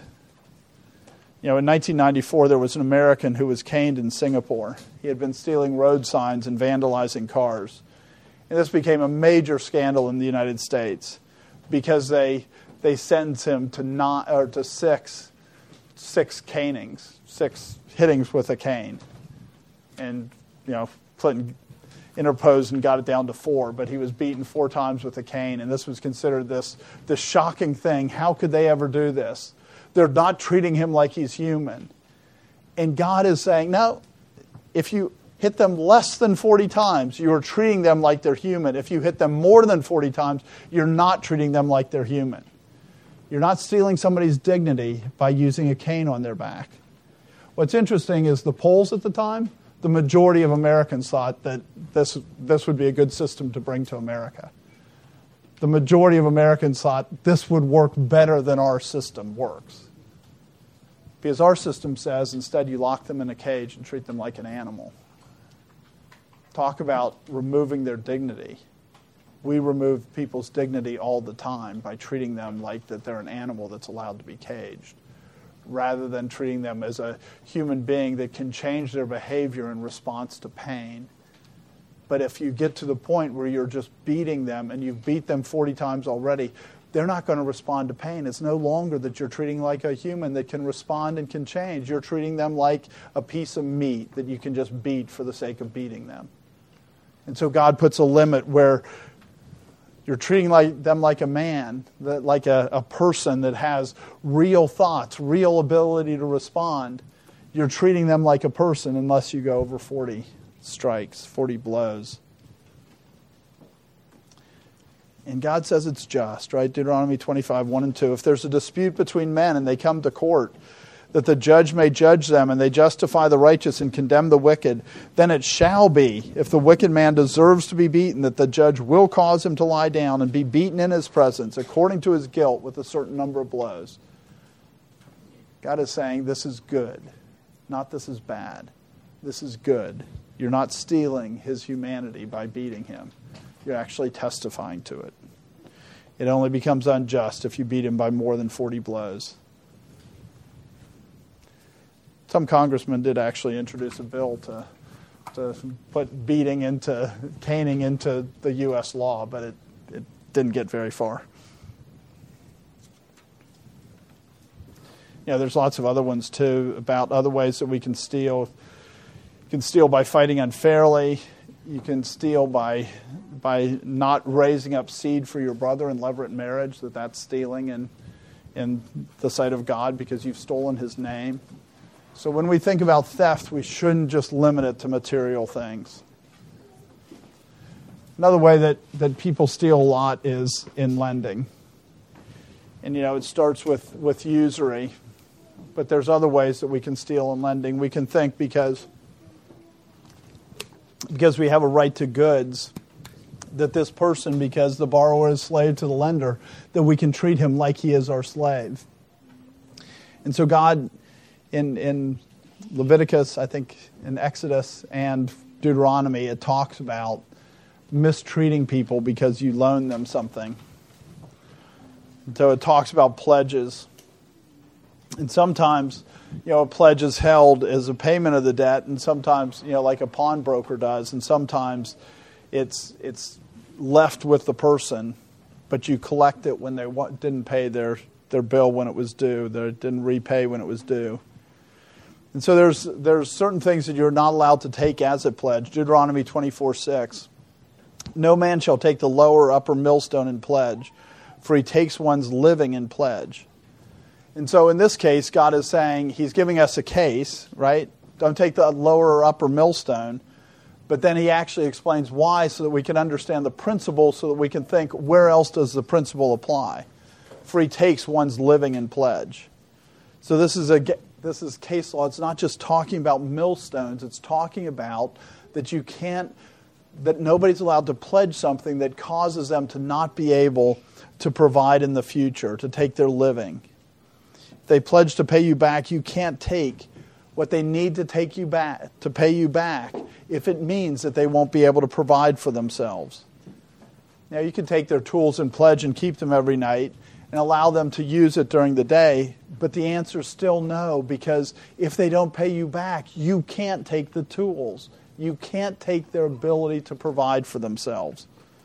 In 1994, there was an American who was caned in Singapore. He had been stealing road signs and vandalizing cars. And this became a major scandal in the United States because they sentenced him to six canings, 6 hittings with a cane. And, Clinton interposed and got it down to 4, but he was beaten 4 times with a cane, and this was considered this shocking thing. How could they ever do this? They're not treating him like he's human. And God is saying, no, if you hit them less than 40 times, you're treating them like they're human. If you hit them more than 40 times, you're not treating them like they're human. You're not stealing somebody's dignity by using a cane on their back. What's interesting is the polls at the time, the majority of Americans thought that this would be a good system to bring to America. The majority of Americans thought this would work better than our system works. Because our system says instead you lock them in a cage and treat them like an animal. Talk about removing their dignity. We remove people's dignity all the time by treating them like that they're an animal that's allowed to be caged, rather than treating them as a human being that can change their behavior in response to pain. But if you get to the point where you're just beating them and you've beat them 40 times already, they're not going to respond to pain. It's no longer that you're treating like a human that can respond and can change. You're treating them like a piece of meat that you can just beat for the sake of beating them. And so God puts a limit where you're treating them like a man, like a person that has real thoughts, real ability to respond. You're treating them like a person unless you go over 40 strikes, 40 blows. And God says it's just, right? Deuteronomy 25, 1 and 2. If there's a dispute between men and they come to court, that the judge may judge them, and they justify the righteous and condemn the wicked. Then it shall be, if the wicked man deserves to be beaten, that the judge will cause him to lie down and be beaten in his presence, according to his guilt, with a certain number of blows. God is saying this is good, not this is bad. This is good. You're not stealing his humanity by beating him. You're actually testifying to it. It only becomes unjust if you beat him by more than 40 blows. Some congressmen did actually introduce a bill to put caning into the U.S. law, but it didn't get very far. There's lots of other ones too about other ways that we can steal. You can steal by fighting unfairly. You can steal by not raising up seed for your brother in levirate marriage. That's stealing in the sight of God because you've stolen his name. So when we think about theft, we shouldn't just limit it to material things. Another way that people steal a lot is in lending. And, it starts with usury. But there's other ways that we can steal in lending. We can think because we have a right to goods, that this person, because the borrower is slave to the lender, that we can treat him like he is our slave. And so God, in Leviticus, I think in Exodus and Deuteronomy, it talks about mistreating people because you loan them something. And so it talks about pledges. And sometimes, a pledge is held as a payment of the debt, and sometimes, like a pawnbroker does, and sometimes it's left with the person, but you collect it when they didn't pay their bill when it was due, they didn't repay when it was due. And so there's certain things that you're not allowed to take as a pledge. Deuteronomy 24:6. No man shall take the lower or upper millstone in pledge, for he takes one's living in pledge. And so in this case, God is saying, he's giving us a case, right? Don't take the lower or upper millstone. But then he actually explains why, so that we can understand the principle, so that we can think, where else does the principle apply? For he takes one's living in pledge. So this is case law. It's not just talking about millstones. It's talking about that nobody's allowed to pledge something that causes them to not be able to provide in the future, to take their living. If they pledge to pay you back, you can't take what they need to pay you back, if it means that they won't be able to provide for themselves. Now, you can take their tools and pledge and keep them every night and allow them to use it during the day, but the answer is still no, because if they don't pay you back, you can't take the tools. You can't take their ability to provide for themselves.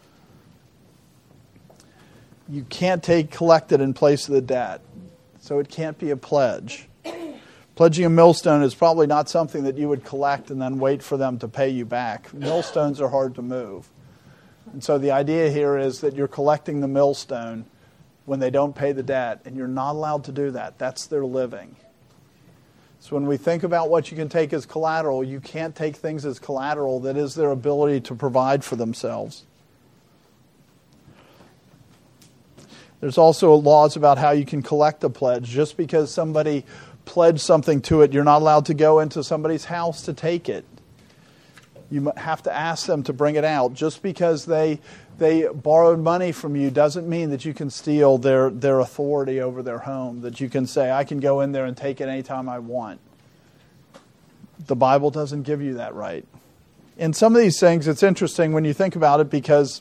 You can't collect it in place of the debt, so it can't be a pledge. Pledging a millstone is probably not something that you would collect and then wait for them to pay you back. Millstones are hard to move. And so the idea here is that you're collecting the millstone when they don't pay the debt, and you're not allowed to do that. That's their living. So when we think about what you can take as collateral, you can't take things as collateral that is their ability to provide for themselves. There's also laws about how you can collect a pledge. Just because somebody pledged something to it, you're not allowed to go into somebody's house to take it. You have to ask them to bring it out. Just because they borrowed money from you doesn't mean that you can steal their authority over their home, that you can say, I can go in there and take it anytime I want. The Bible doesn't give you that right. And some of these things, it's interesting when you think about it, because,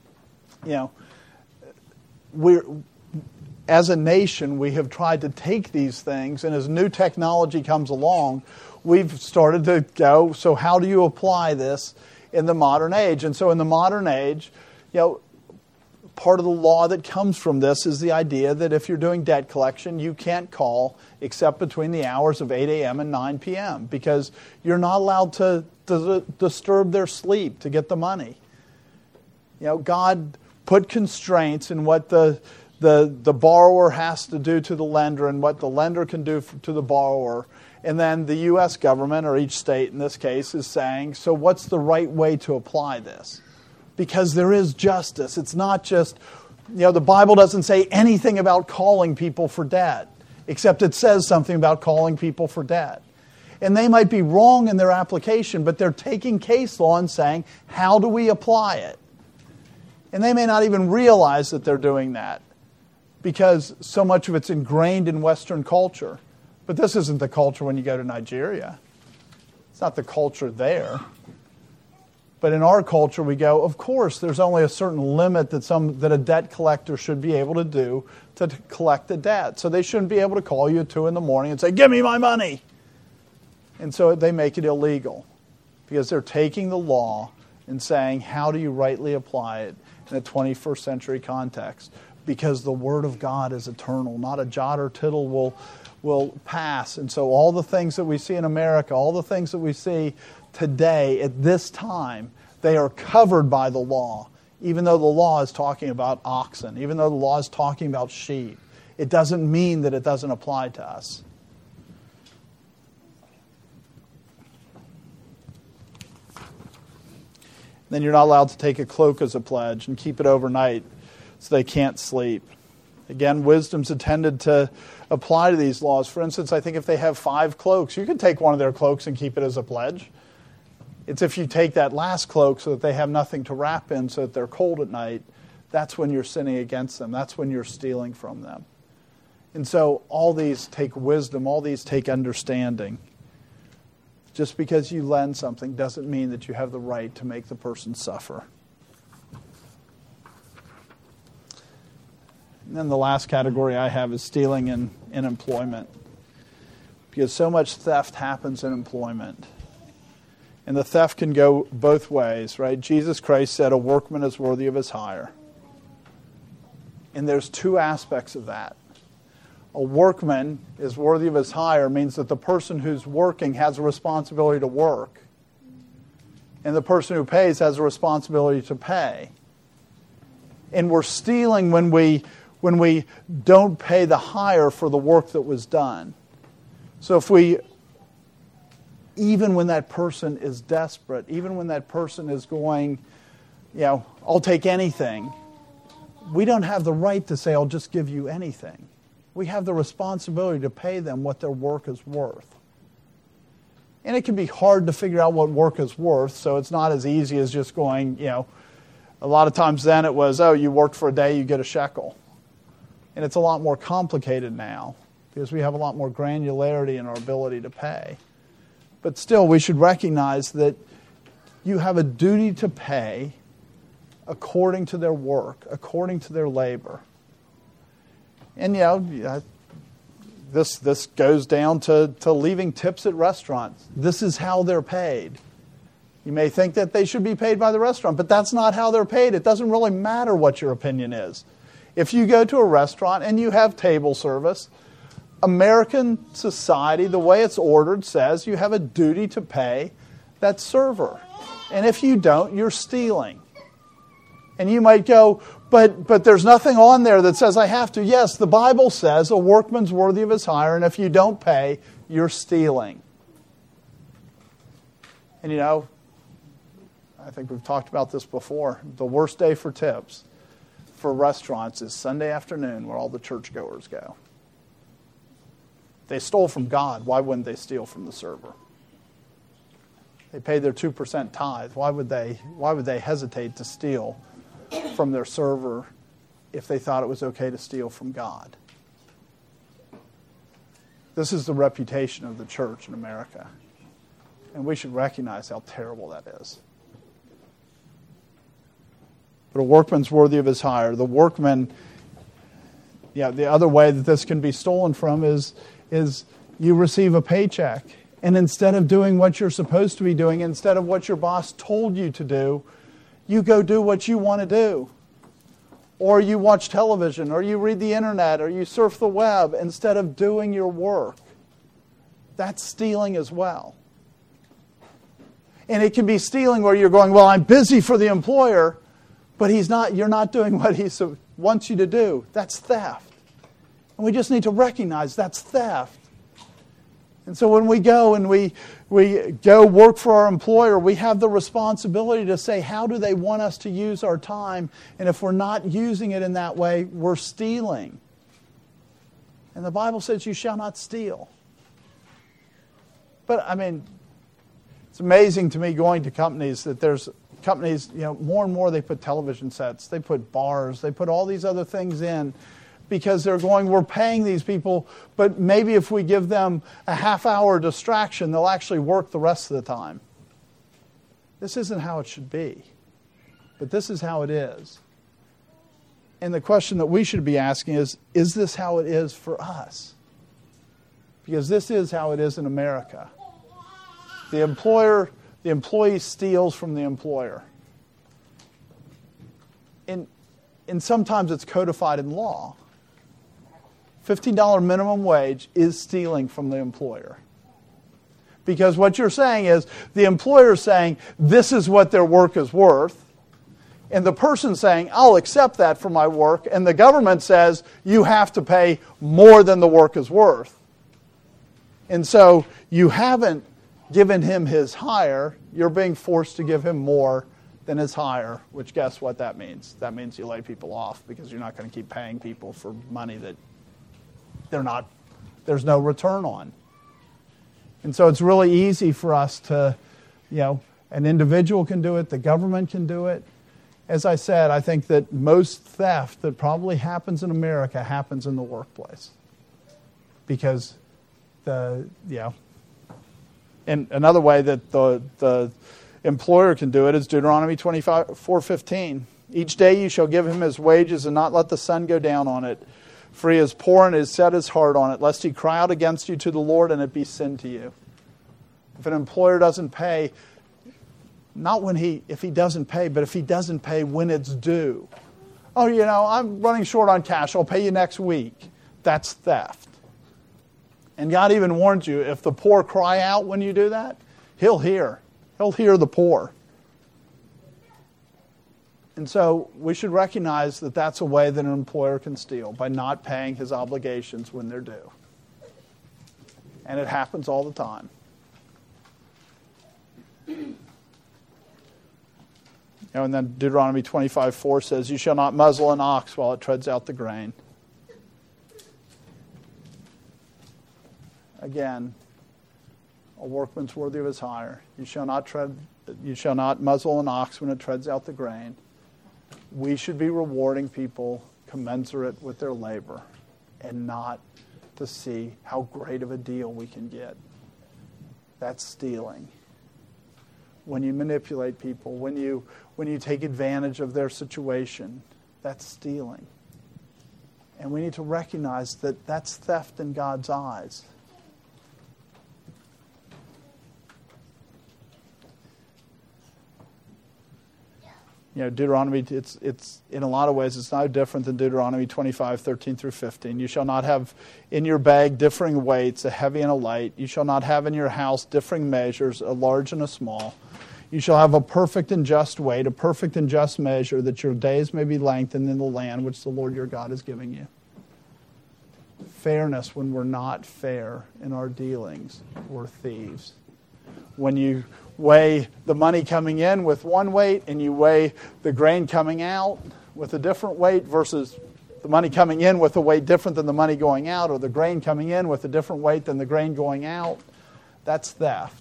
as a nation, we have tried to take these things, and as new technology comes along, we've started to go, so how do you apply this in the modern age? And so in the modern age, part of the law that comes from this is the idea that if you're doing debt collection, you can't call except between the hours of 8 a.m. and 9 p.m. because you're not allowed to disturb their sleep to get the money. God put constraints in what the borrower has to do to the lender and what the lender can do to the borrower. And then the U.S. government, or each state in this case, is saying, so what's the right way to apply this? Because there is justice. It's not just, the Bible doesn't say anything about calling people for debt. except it says something about calling people for debt. And they might be wrong in their application, but they're taking case law and saying, how do we apply it? And they may not even realize that they're doing that because so much of it's ingrained in Western culture. But this isn't the culture when you go to Nigeria. It's not the culture there. But in our culture, we go, of course, there's only a certain limit that a debt collector should be able to do to collect the debt. So they shouldn't be able to call you at 2 in the morning and say, give me my money. And so they make it illegal because they're taking the law and saying, how do you rightly apply it in a 21st century context? Because the Word of God is eternal. Not a jot or tittle will pass. And so all the things that we see in America, all the things that we see today at this time, they are covered by the law. Even though the law is talking about oxen, even though the law is talking about sheep, it doesn't mean that it doesn't apply to us. Then you're not allowed to take a cloak as a pledge and keep it overnight so they can't sleep. Again, wisdom's intended to apply to these laws. For instance, I think if they have 5 cloaks, you can take one of their cloaks and keep it as a pledge. It's if you take that last cloak so that they have nothing to wrap in so that they're cold at night, that's when you're sinning against them. That's when you're stealing from them. And so all these take wisdom, all these take understanding. Just because you lend something doesn't mean that you have the right to make the person suffer. And then the last category I have is stealing in employment. Because so much theft happens in employment. And the theft can go both ways, right? Jesus Christ said a workman is worthy of his hire. And there's 2 aspects of that. A workman is worthy of his hire means that the person who's working has a responsibility to work. And the person who pays has a responsibility to pay. And we're stealing when we don't pay the hire for the work that was done. So even when that person is desperate, even when that person is going, I'll take anything, we don't have the right to say, I'll just give you anything. We have the responsibility to pay them what their work is worth. And it can be hard to figure out what work is worth, so it's not as easy as just going, a lot of times then it was, you worked for a day, you get a shekel. And it's a lot more complicated now because we have a lot more granularity in our ability to pay. But still, we should recognize that you have a duty to pay according to their work, according to their labor. And, this goes down to leaving tips at restaurants. This is how they're paid. You may think that they should be paid by the restaurant, but that's not how they're paid. It doesn't really matter what your opinion is. If you go to a restaurant and you have table service, American society, the way it's ordered, says you have a duty to pay that server. And if you don't, you're stealing. And you might go, but there's nothing on there that says I have to. Yes, the Bible says a workman's worthy of his hire, and if you don't pay, you're stealing. And I think we've talked about this before. The worst day for tips for restaurants is Sunday afternoon where all the churchgoers go. They stole from God. Why wouldn't they steal from the server? They paid their 2% tithe. Why would they hesitate to steal from their server if they thought it was okay to steal from God? This is the reputation of the church in America. And we should recognize how terrible that is. But a workman's worthy of his hire. The workman, the other way that this can be stolen from is you receive a paycheck. And instead of doing what you're supposed to be doing, instead of what your boss told you to do, you go do what you want to do. Or you watch television, or you read the internet, or you surf the web instead of doing your work. That's stealing as well. And it can be stealing where you're going, well, I'm busy for the employer, but you're not doing what he wants you to do. That's theft. And we just need to recognize that's theft. And so when we go and we go work for our employer, we have the responsibility to say, how do they want us to use our time? And if we're not using it in that way, we're stealing. And the Bible says you shall not steal. But, I mean, it's amazing to me going to companies that there's companies, more and more they put television sets, they put bars, they put all these other things in because they're going, we're paying these people, but maybe if we give them a half-hour distraction, they'll actually work the rest of the time. This isn't how it should be, but this is how it is. And the question that we should be asking is this how it is for us? Because this is how it is in America. The employee steals from the employer. And sometimes it's codified in law. $15 minimum wage is stealing from the employer. Because what you're saying is, the employer is saying, this is what their work is worth. And the person saying, I'll accept that for my work. And the government says, you have to pay more than the work is worth. And so you haven't given him his hire. You're being forced to give him more than his hire, which guess what that means? That means you lay people off because you're not going to keep paying people for money that there's no return on. And so it's really easy for us to, an individual can do it, the government can do it. As I said, I think that most theft that probably happens in America happens in the workplace. Because and another way that the employer can do it is Deuteronomy 4:15. Each day you shall give him his wages and not let the sun go down on it. For he is poor and has set his heart on it, lest he cry out against you to the Lord and it be sin to you. If an employer doesn't pay, not if he doesn't pay, but if he doesn't pay when it's due. Oh, I'm running short on cash, I'll pay you next week. That's theft. And God even warns you, if the poor cry out when you do that, He'll hear. He'll hear the poor. And so we should recognize that that's a way that an employer can steal, by not paying his obligations when they're due. And it happens all the time. And then Deuteronomy 25:4 says, you shall not muzzle an ox while it treads out the grain. Again, a workman's worthy of his hire. You shall not muzzle an ox when it treads out the grain. We should be rewarding people commensurate with their labor, and not to see how great of a deal we can get. That's stealing. When you manipulate people, when you take advantage of their situation, that's stealing. And we need to recognize that that's theft in God's eyes. Deuteronomy, it's in a lot of ways, it's no different than Deuteronomy 25:13-15. You shall not have in your bag differing weights, a heavy and a light. You shall not have in your house differing measures, a large and a small. You shall have a perfect and just weight, a perfect and just measure, that your days may be lengthened in the land which the Lord your God is giving you. Fairness when we're not fair in our dealings, we're thieves. When you weigh the money coming in with one weight and you weigh the grain coming out with a different weight, versus the money coming in with a weight different than the money going out, or the grain coming in with a different weight than the grain going out, that's theft.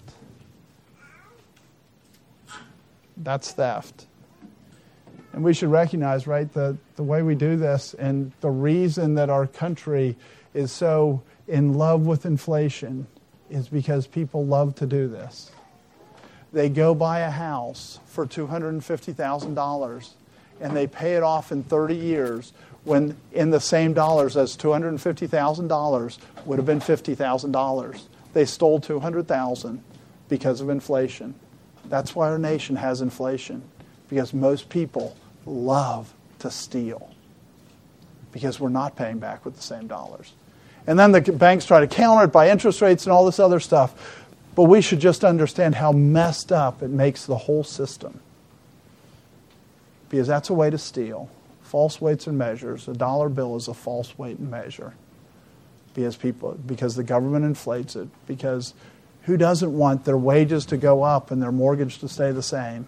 That's theft. And we should recognize, right, the way we do this, and the reason that our country is so in love with inflation is because people love to do this. They go buy a house for $250,000 and they pay it off in 30 years, when in the same dollars as $250,000 would have been $50,000. They stole $200,000 because of inflation. That's why our nation has inflation, because most people love to steal, because we're not paying back with the same dollars. And then the banks try to counter it by interest rates and all this other stuff. But we should just understand how messed up it makes the whole system. Because that's a way to steal. False weights and measures. A dollar bill is a false weight and measure. Because the government inflates it. Because who doesn't want their wages to go up and their mortgage to stay the same?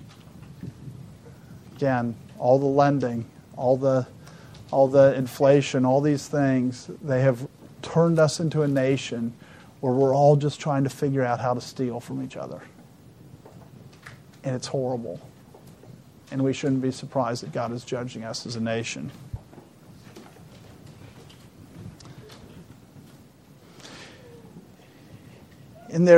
Again, all the lending, all the inflation, all these things, they have turned us into a nation where we're all just trying to figure out how to steal from each other. And it's horrible. And we shouldn't be surprised that God is judging us as a nation. And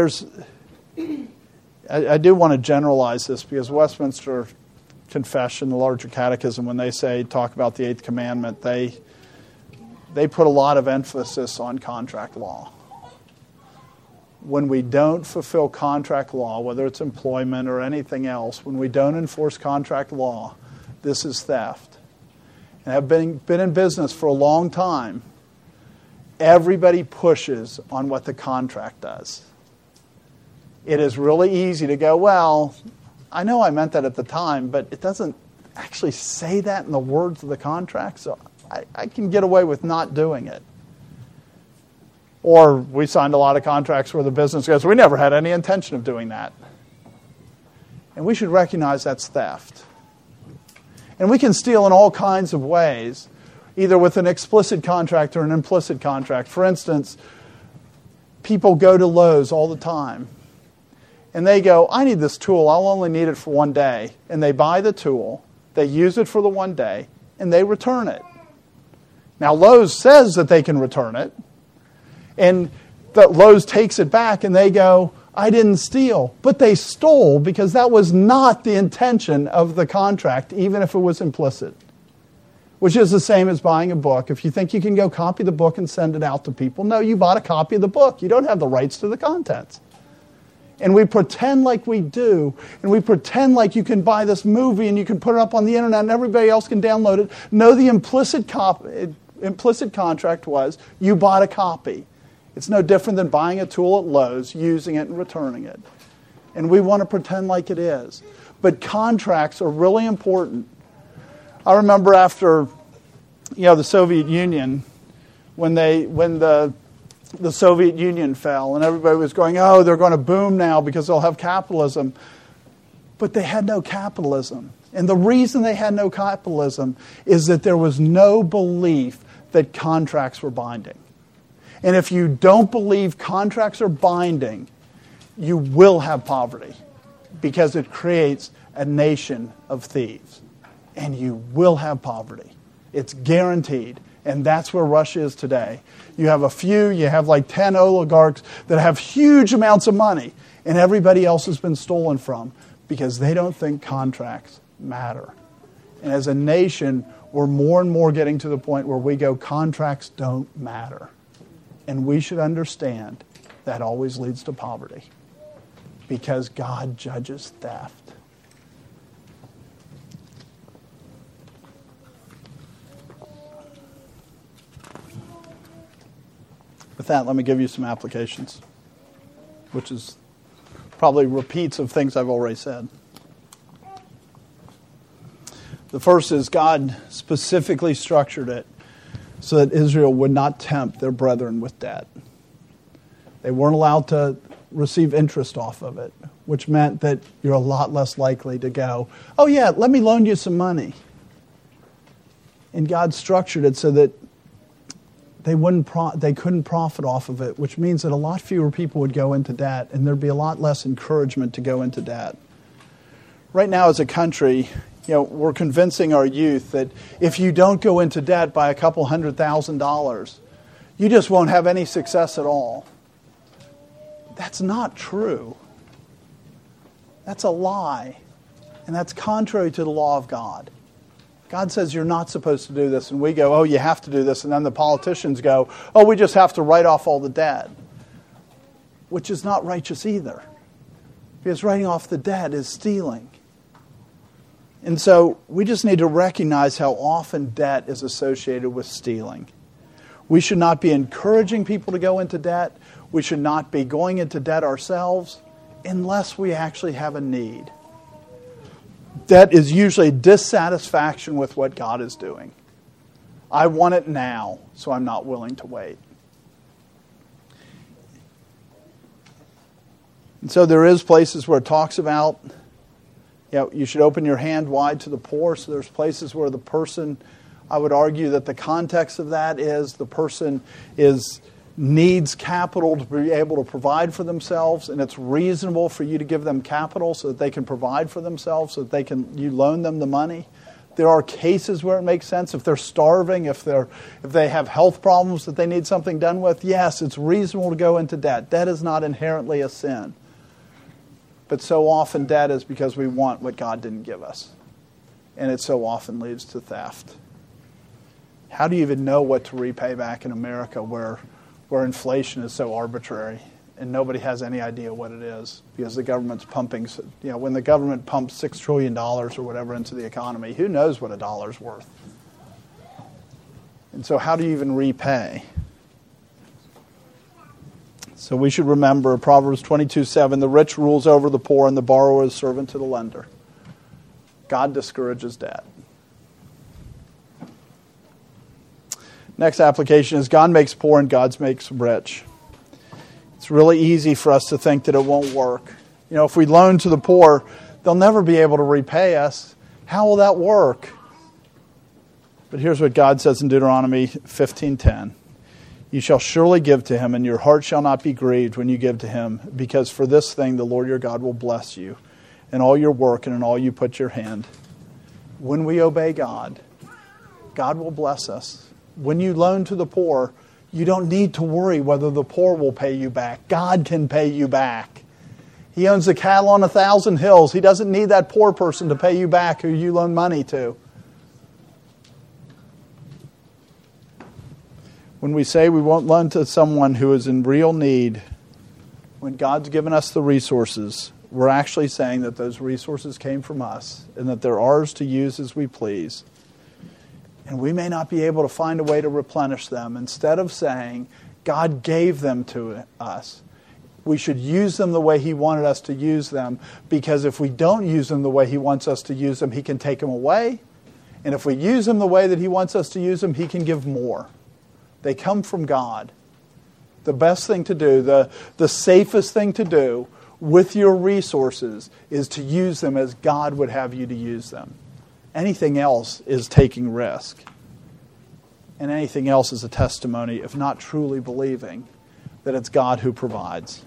I do want to generalize this, because Westminster Confession, the larger catechism, when they talk about the Eighth Commandment, they put a lot of emphasis on contract law. When we don't fulfill contract law, whether it's employment or anything else, when we don't enforce contract law, this is theft. And I've been in business for a long time. Everybody pushes on what the contract does. It is really easy to go, well, I know I meant that at the time, but it doesn't actually say that in the words of the contract, so I can get away with not doing it. Or we signed a lot of contracts where the business goes, we never had any intention of doing that. And we should recognize that's theft. And we can steal in all kinds of ways, either with an explicit contract or an implicit contract. For instance, people go to Lowe's all the time. And they go, I need this tool, I'll only need it for one day. And they buy the tool, they use it for the one day, and they return it. Now, Lowe's says that they can return it. And Lowe's takes it back and they go, I didn't steal. But they stole, because that was not the intention of the contract, even if it was implicit. Which is the same as buying a book. If you think you can go copy the book and send it out to people, no, you bought a copy of the book. You don't have the rights to the contents. And we pretend like we do, and we pretend like you can buy this movie and you can put it up on the internet and everybody else can download it. No, the implicit contract was you bought a copy. It's no different than buying a tool at Lowe's, using it and returning it. And we want to pretend like it is. But contracts are really important. I remember after, the Soviet Union, when the Soviet Union fell, and everybody was going, oh, they're going to boom now because they'll have capitalism. But they had no capitalism. And the reason they had no capitalism is that there was no belief that contracts were binding. And if you don't believe contracts are binding, you will have poverty, because it creates a nation of thieves. And you will have poverty. It's guaranteed. And that's where Russia is today. You have like 10 oligarchs that have huge amounts of money, and everybody else has been stolen from, because they don't think contracts matter. And as a nation, we're more and more getting to the point where we go, contracts don't matter. And we should understand that always leads to poverty, because God judges theft. With that, let me give you some applications, which is probably repeats of things I've already said. The first is God specifically structured it so that Israel would not tempt their brethren with debt. They weren't allowed to receive interest off of it, which meant that you're a lot less likely to go, oh yeah, let me loan you some money. And God structured it so that they couldn't profit off of it, which means that a lot fewer people would go into debt, and there'd be a lot less encouragement to go into debt. Right now as a country, we're convincing our youth that if you don't go into debt by a couple $100,000, you just won't have any success at all. That's not true. That's a lie. And that's contrary to the law of God. God says you're not supposed to do this, and we go, oh, you have to do this, and then the politicians go, oh, we just have to write off all the debt, which is not righteous either, because writing off the debt is stealing. And so we just need to recognize how often debt is associated with stealing. We should not be encouraging people to go into debt. We should not be going into debt ourselves unless we actually have a need. Debt is usually dissatisfaction with what God is doing. I want it now, so I'm not willing to wait. And so there is places where it talks about, you should open your hand wide to the poor. So there's places where the person, I would argue that the context of that is the person is needs capital to be able to provide for themselves, and it's reasonable for you to give them capital so that they can provide for themselves, so that you loan them the money. There are cases where it makes sense. If they're starving, if they have health problems that they need something done with, yes, it's reasonable to go into debt. Debt is not inherently a sin. But so often debt is because we want what God didn't give us. And it so often leads to theft. How do you even know what to repay back in America where inflation is so arbitrary and nobody has any idea what it is because the government's pumping, when the government pumps $6 trillion or whatever into the economy, who knows what a dollar's worth? And so how do you even repay? So we should remember Proverbs 22:7, the rich rules over the poor and the borrower is servant to the lender. God discourages debt. Next application is God makes poor and God makes rich. It's really easy for us to think that it won't work. If we loan to the poor, they'll never be able to repay us. How will that work? But here's what God says in Deuteronomy 15:10. You shall surely give to him, and your heart shall not be grieved when you give to him, because for this thing the Lord your God will bless you in all your work and in all you put your hand. When we obey God, God will bless us. When you loan to the poor, you don't need to worry whether the poor will pay you back. God can pay you back. He owns the cattle on 1,000 hills. He doesn't need that poor person to pay you back who you loan money to. When we say we won't loan to someone who is in real need, when God's given us the resources, we're actually saying that those resources came from us and that they're ours to use as we please. And we may not be able to find a way to replenish them. Instead of saying, God gave them to us, we should use them the way He wanted us to use them, because if we don't use them the way He wants us to use them, He can take them away. And if we use them the way that He wants us to use them, He can give more. They come from God. The best thing to do, the safest thing to do with your resources is to use them as God would have you to use them. Anything else is taking risk. And anything else is a testimony of not truly believing that it's God who provides.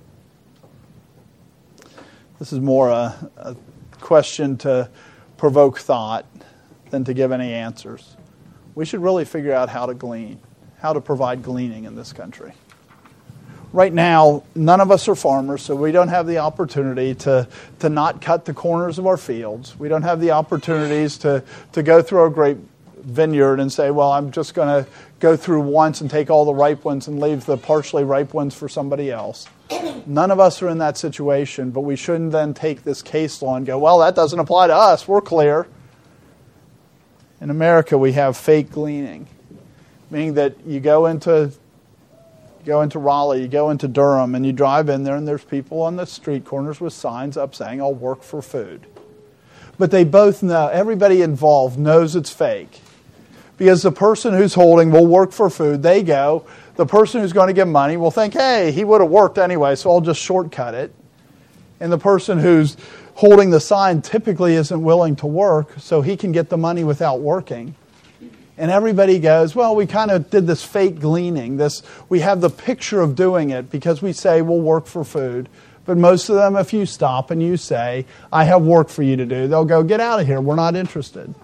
This is more a question to provoke thought than to give any answers. We should really figure out how to glean, how to provide gleaning in this country. Right now, none of us are farmers, so we don't have the opportunity to not cut the corners of our fields. We don't have the opportunities to go through our grape vineyard and say, well, I'm just going to go through once and take all the ripe ones and leave the partially ripe ones for somebody else. None of us are in that situation, but we shouldn't then take this case law and go, well, that doesn't apply to us. We're clear. In America, we have fake gleaning, meaning that you go into Raleigh, you go into Durham, and you drive in there, and there's people on the street corners with signs up saying, I'll work for food. But they both know, everybody involved knows it's fake. Because the person who's holding will work for food, they go. The person who's going to give money will think, hey, he would have worked anyway, so I'll just shortcut it. And the person who's holding the sign typically isn't willing to work, so he can get the money without working. And everybody goes, well, we kind of did this fake gleaning. We have the picture of doing it because we say we'll work for food. But most of them, if you stop and you say, I have work for you to do, they'll go, get out of here. We're not interested.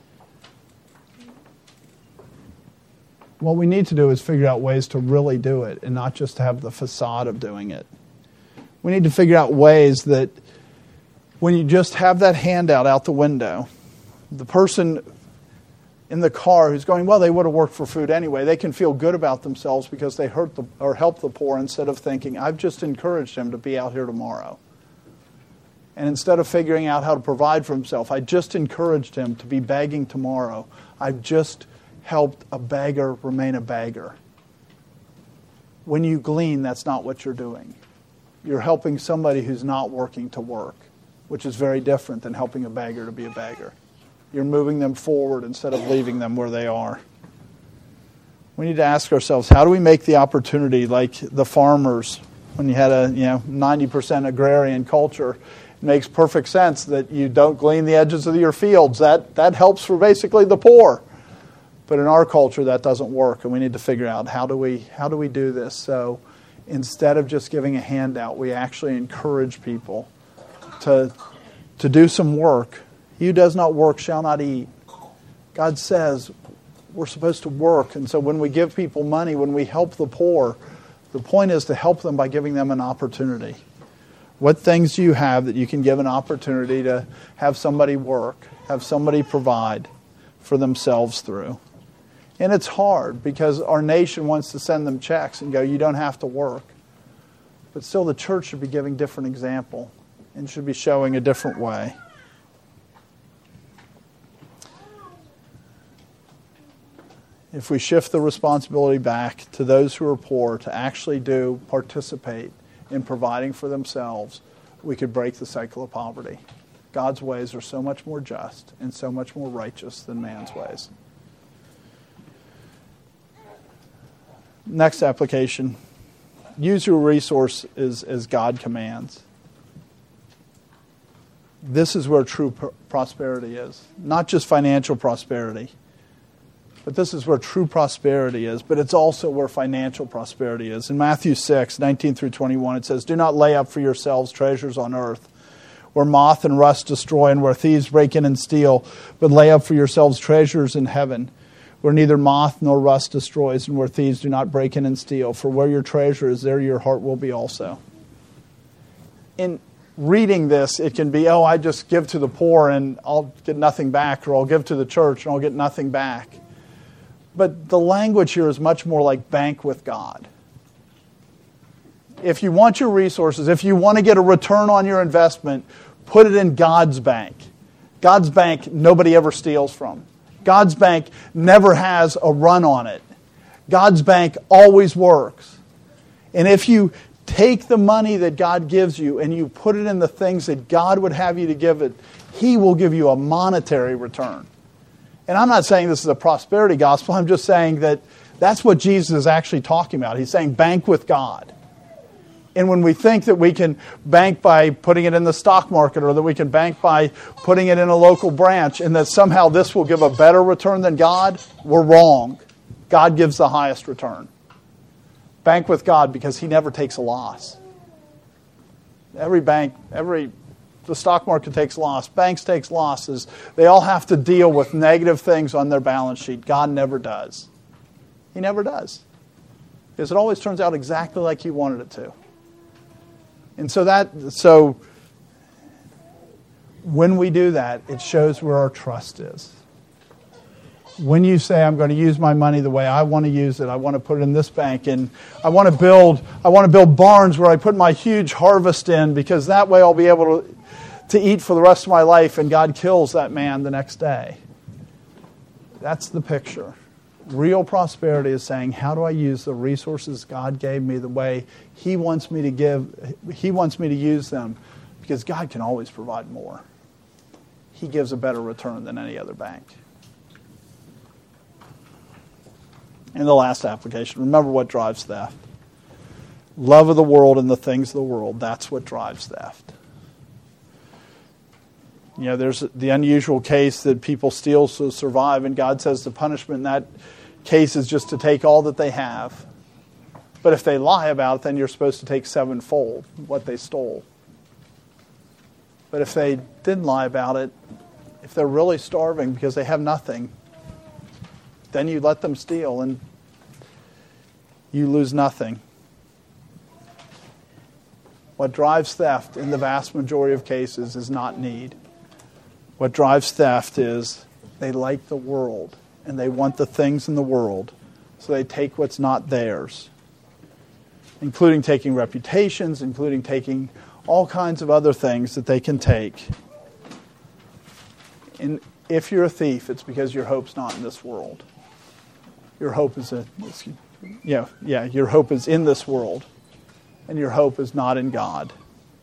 What we need to do is figure out ways to really do it and not just to have the facade of doing it. We need to figure out ways that when you just have that handout out the window, the person in the car who's going, well, they would have worked for food anyway, they can feel good about themselves because they helped the poor, instead of thinking, I've just encouraged him to be out here tomorrow. And instead of figuring out how to provide for himself, I just encouraged him to be begging tomorrow. I've just helped a beggar remain a beggar. When you glean, that's not what you're doing. You're helping somebody who's not working to work, which is very different than helping a beggar to be a beggar. You're moving them forward instead of leaving them where they are. We need to ask ourselves, how do we make the opportunity like the farmers when you had a 90% agrarian culture? It makes perfect sense that you don't glean the edges of your fields. That helps for basically the poor. But in our culture, that doesn't work, and we need to figure out how do we do this. So instead of just giving a handout, we actually encourage people to do some work. He who does not work shall not eat. God says we're supposed to work, and so when we give people money, when we help the poor, the point is to help them by giving them an opportunity. What things do you have that you can give an opportunity to have somebody work, have somebody provide for themselves through? And it's hard because our nation wants to send them checks and go, you don't have to work. But still the church should be giving different example and should be showing a different way. If we shift the responsibility back to those who are poor to actually participate in providing for themselves, we could break the cycle of poverty. God's ways are so much more just and so much more righteous than man's ways. Next application. Use your resources as God commands. This is where true prosperity is. Not just financial prosperity. But this is where true prosperity is, but it's also where financial prosperity is. In Matthew 6, 19 through 21, it says, "Do not lay up for yourselves treasures on earth, where moth and rust destroy and where thieves break in and steal, but lay up for yourselves treasures in heaven, where neither moth nor rust destroys and where thieves do not break in and steal. For where your treasure is, there your heart will be also." In reading this, it can be, I just give to the poor and I'll get nothing back, or I'll give to the church and I'll get nothing back. But the language here is much more like bank with God. If you want your resources, if you want to get a return on your investment, put it in God's bank. God's bank nobody ever steals from. God's bank never has a run on it. God's bank always works. And if you take the money that God gives you and you put it in the things that God would have you to give it, He will give you a monetary return. And I'm not saying this is a prosperity gospel. I'm just saying that that's what Jesus is actually talking about. He's saying bank with God. And when we think that we can bank by putting it in the stock market, or that we can bank by putting it in a local branch, and that somehow this will give a better return than God, we're wrong. God gives the highest return. Bank with God because He never takes a loss. The stock market takes loss. Banks takes losses. They all have to deal with negative things on their balance sheet. God never does. He never does. Because it always turns out exactly like He wanted it to. And so when we do that, it shows where our trust is. When you say, I'm going to use my money the way I want to use it, I want to put it in this bank, and I want to build barns where I put my huge harvest in, because that way I'll be able to eat for the rest of my life, and God kills that man the next day. That's the picture. Real prosperity is saying, how do I use the resources God gave me the way He wants me to give? He wants me to use them, because God can always provide more. He gives a better return than any other bank. And the last application, remember what drives theft. Love of the world and the things of the world, that's what drives theft. There's the unusual case that people steal to survive, and God says the punishment in that case is just to take all that they have. But if they lie about it, then you're supposed to take sevenfold what they stole. But if they didn't lie about it, if they're really starving because they have nothing, then you let them steal and you lose nothing. What drives theft in the vast majority of cases is not need. What drives theft is they like the world and they want the things in the world, so they take what's not theirs, including taking reputations, including taking all kinds of other things that they can take. And if you're a thief, it's because your hope's not in this world. Your hope is your hope is in this world, and your hope is not in God.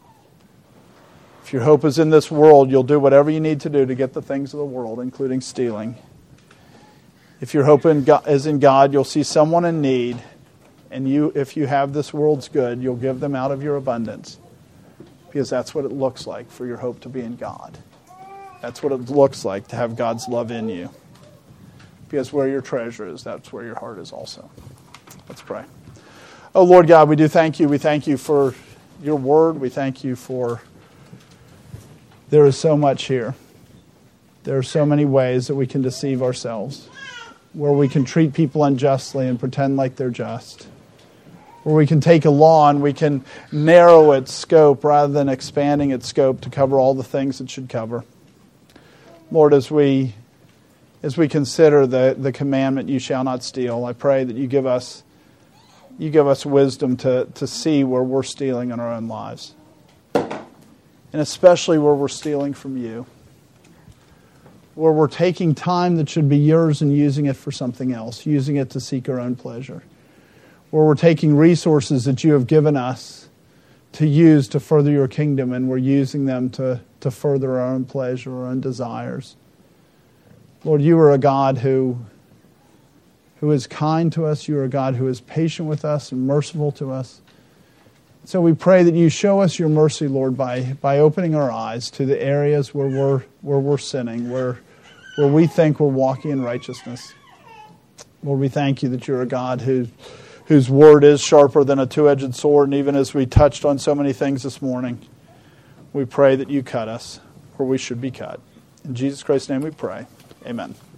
If your hope is in this world, you'll do whatever you need to do to get the things of the world, including stealing. If your hope is in God, you'll see someone in need, and if you have this world's good, you'll give them out of your abundance, because that's what it looks like for your hope to be in God. That's what it looks like to have God's love in you. Because where your treasure is, that's where your heart is also. Let's pray. Oh, Lord God, we do thank you. We thank you for your word. We thank you for there is so much here. There are so many ways that we can deceive ourselves, where we can treat people unjustly and pretend like they're just, where we can take a law and we can narrow its scope rather than expanding its scope to cover all the things it should cover. Lord, as we consider the commandment, you shall not steal, I pray that you give us wisdom to see where we're stealing in our own lives. And especially where we're stealing from you. Where we're taking time that should be yours and using it for something else, using it to seek our own pleasure. Where we're taking resources that you have given us to use to further your kingdom, and we're using them to further our own pleasure, our own desires. Lord, you are a God who is kind to us. You are a God who is patient with us and merciful to us. So we pray that you show us your mercy, Lord, by opening our eyes to the areas where we're sinning, where we think we're walking in righteousness. Lord, we thank you that you're a God whose word is sharper than a two-edged sword, and even as we touched on so many things this morning, we pray that you cut us where we should be cut. In Jesus Christ's name we pray. Amen.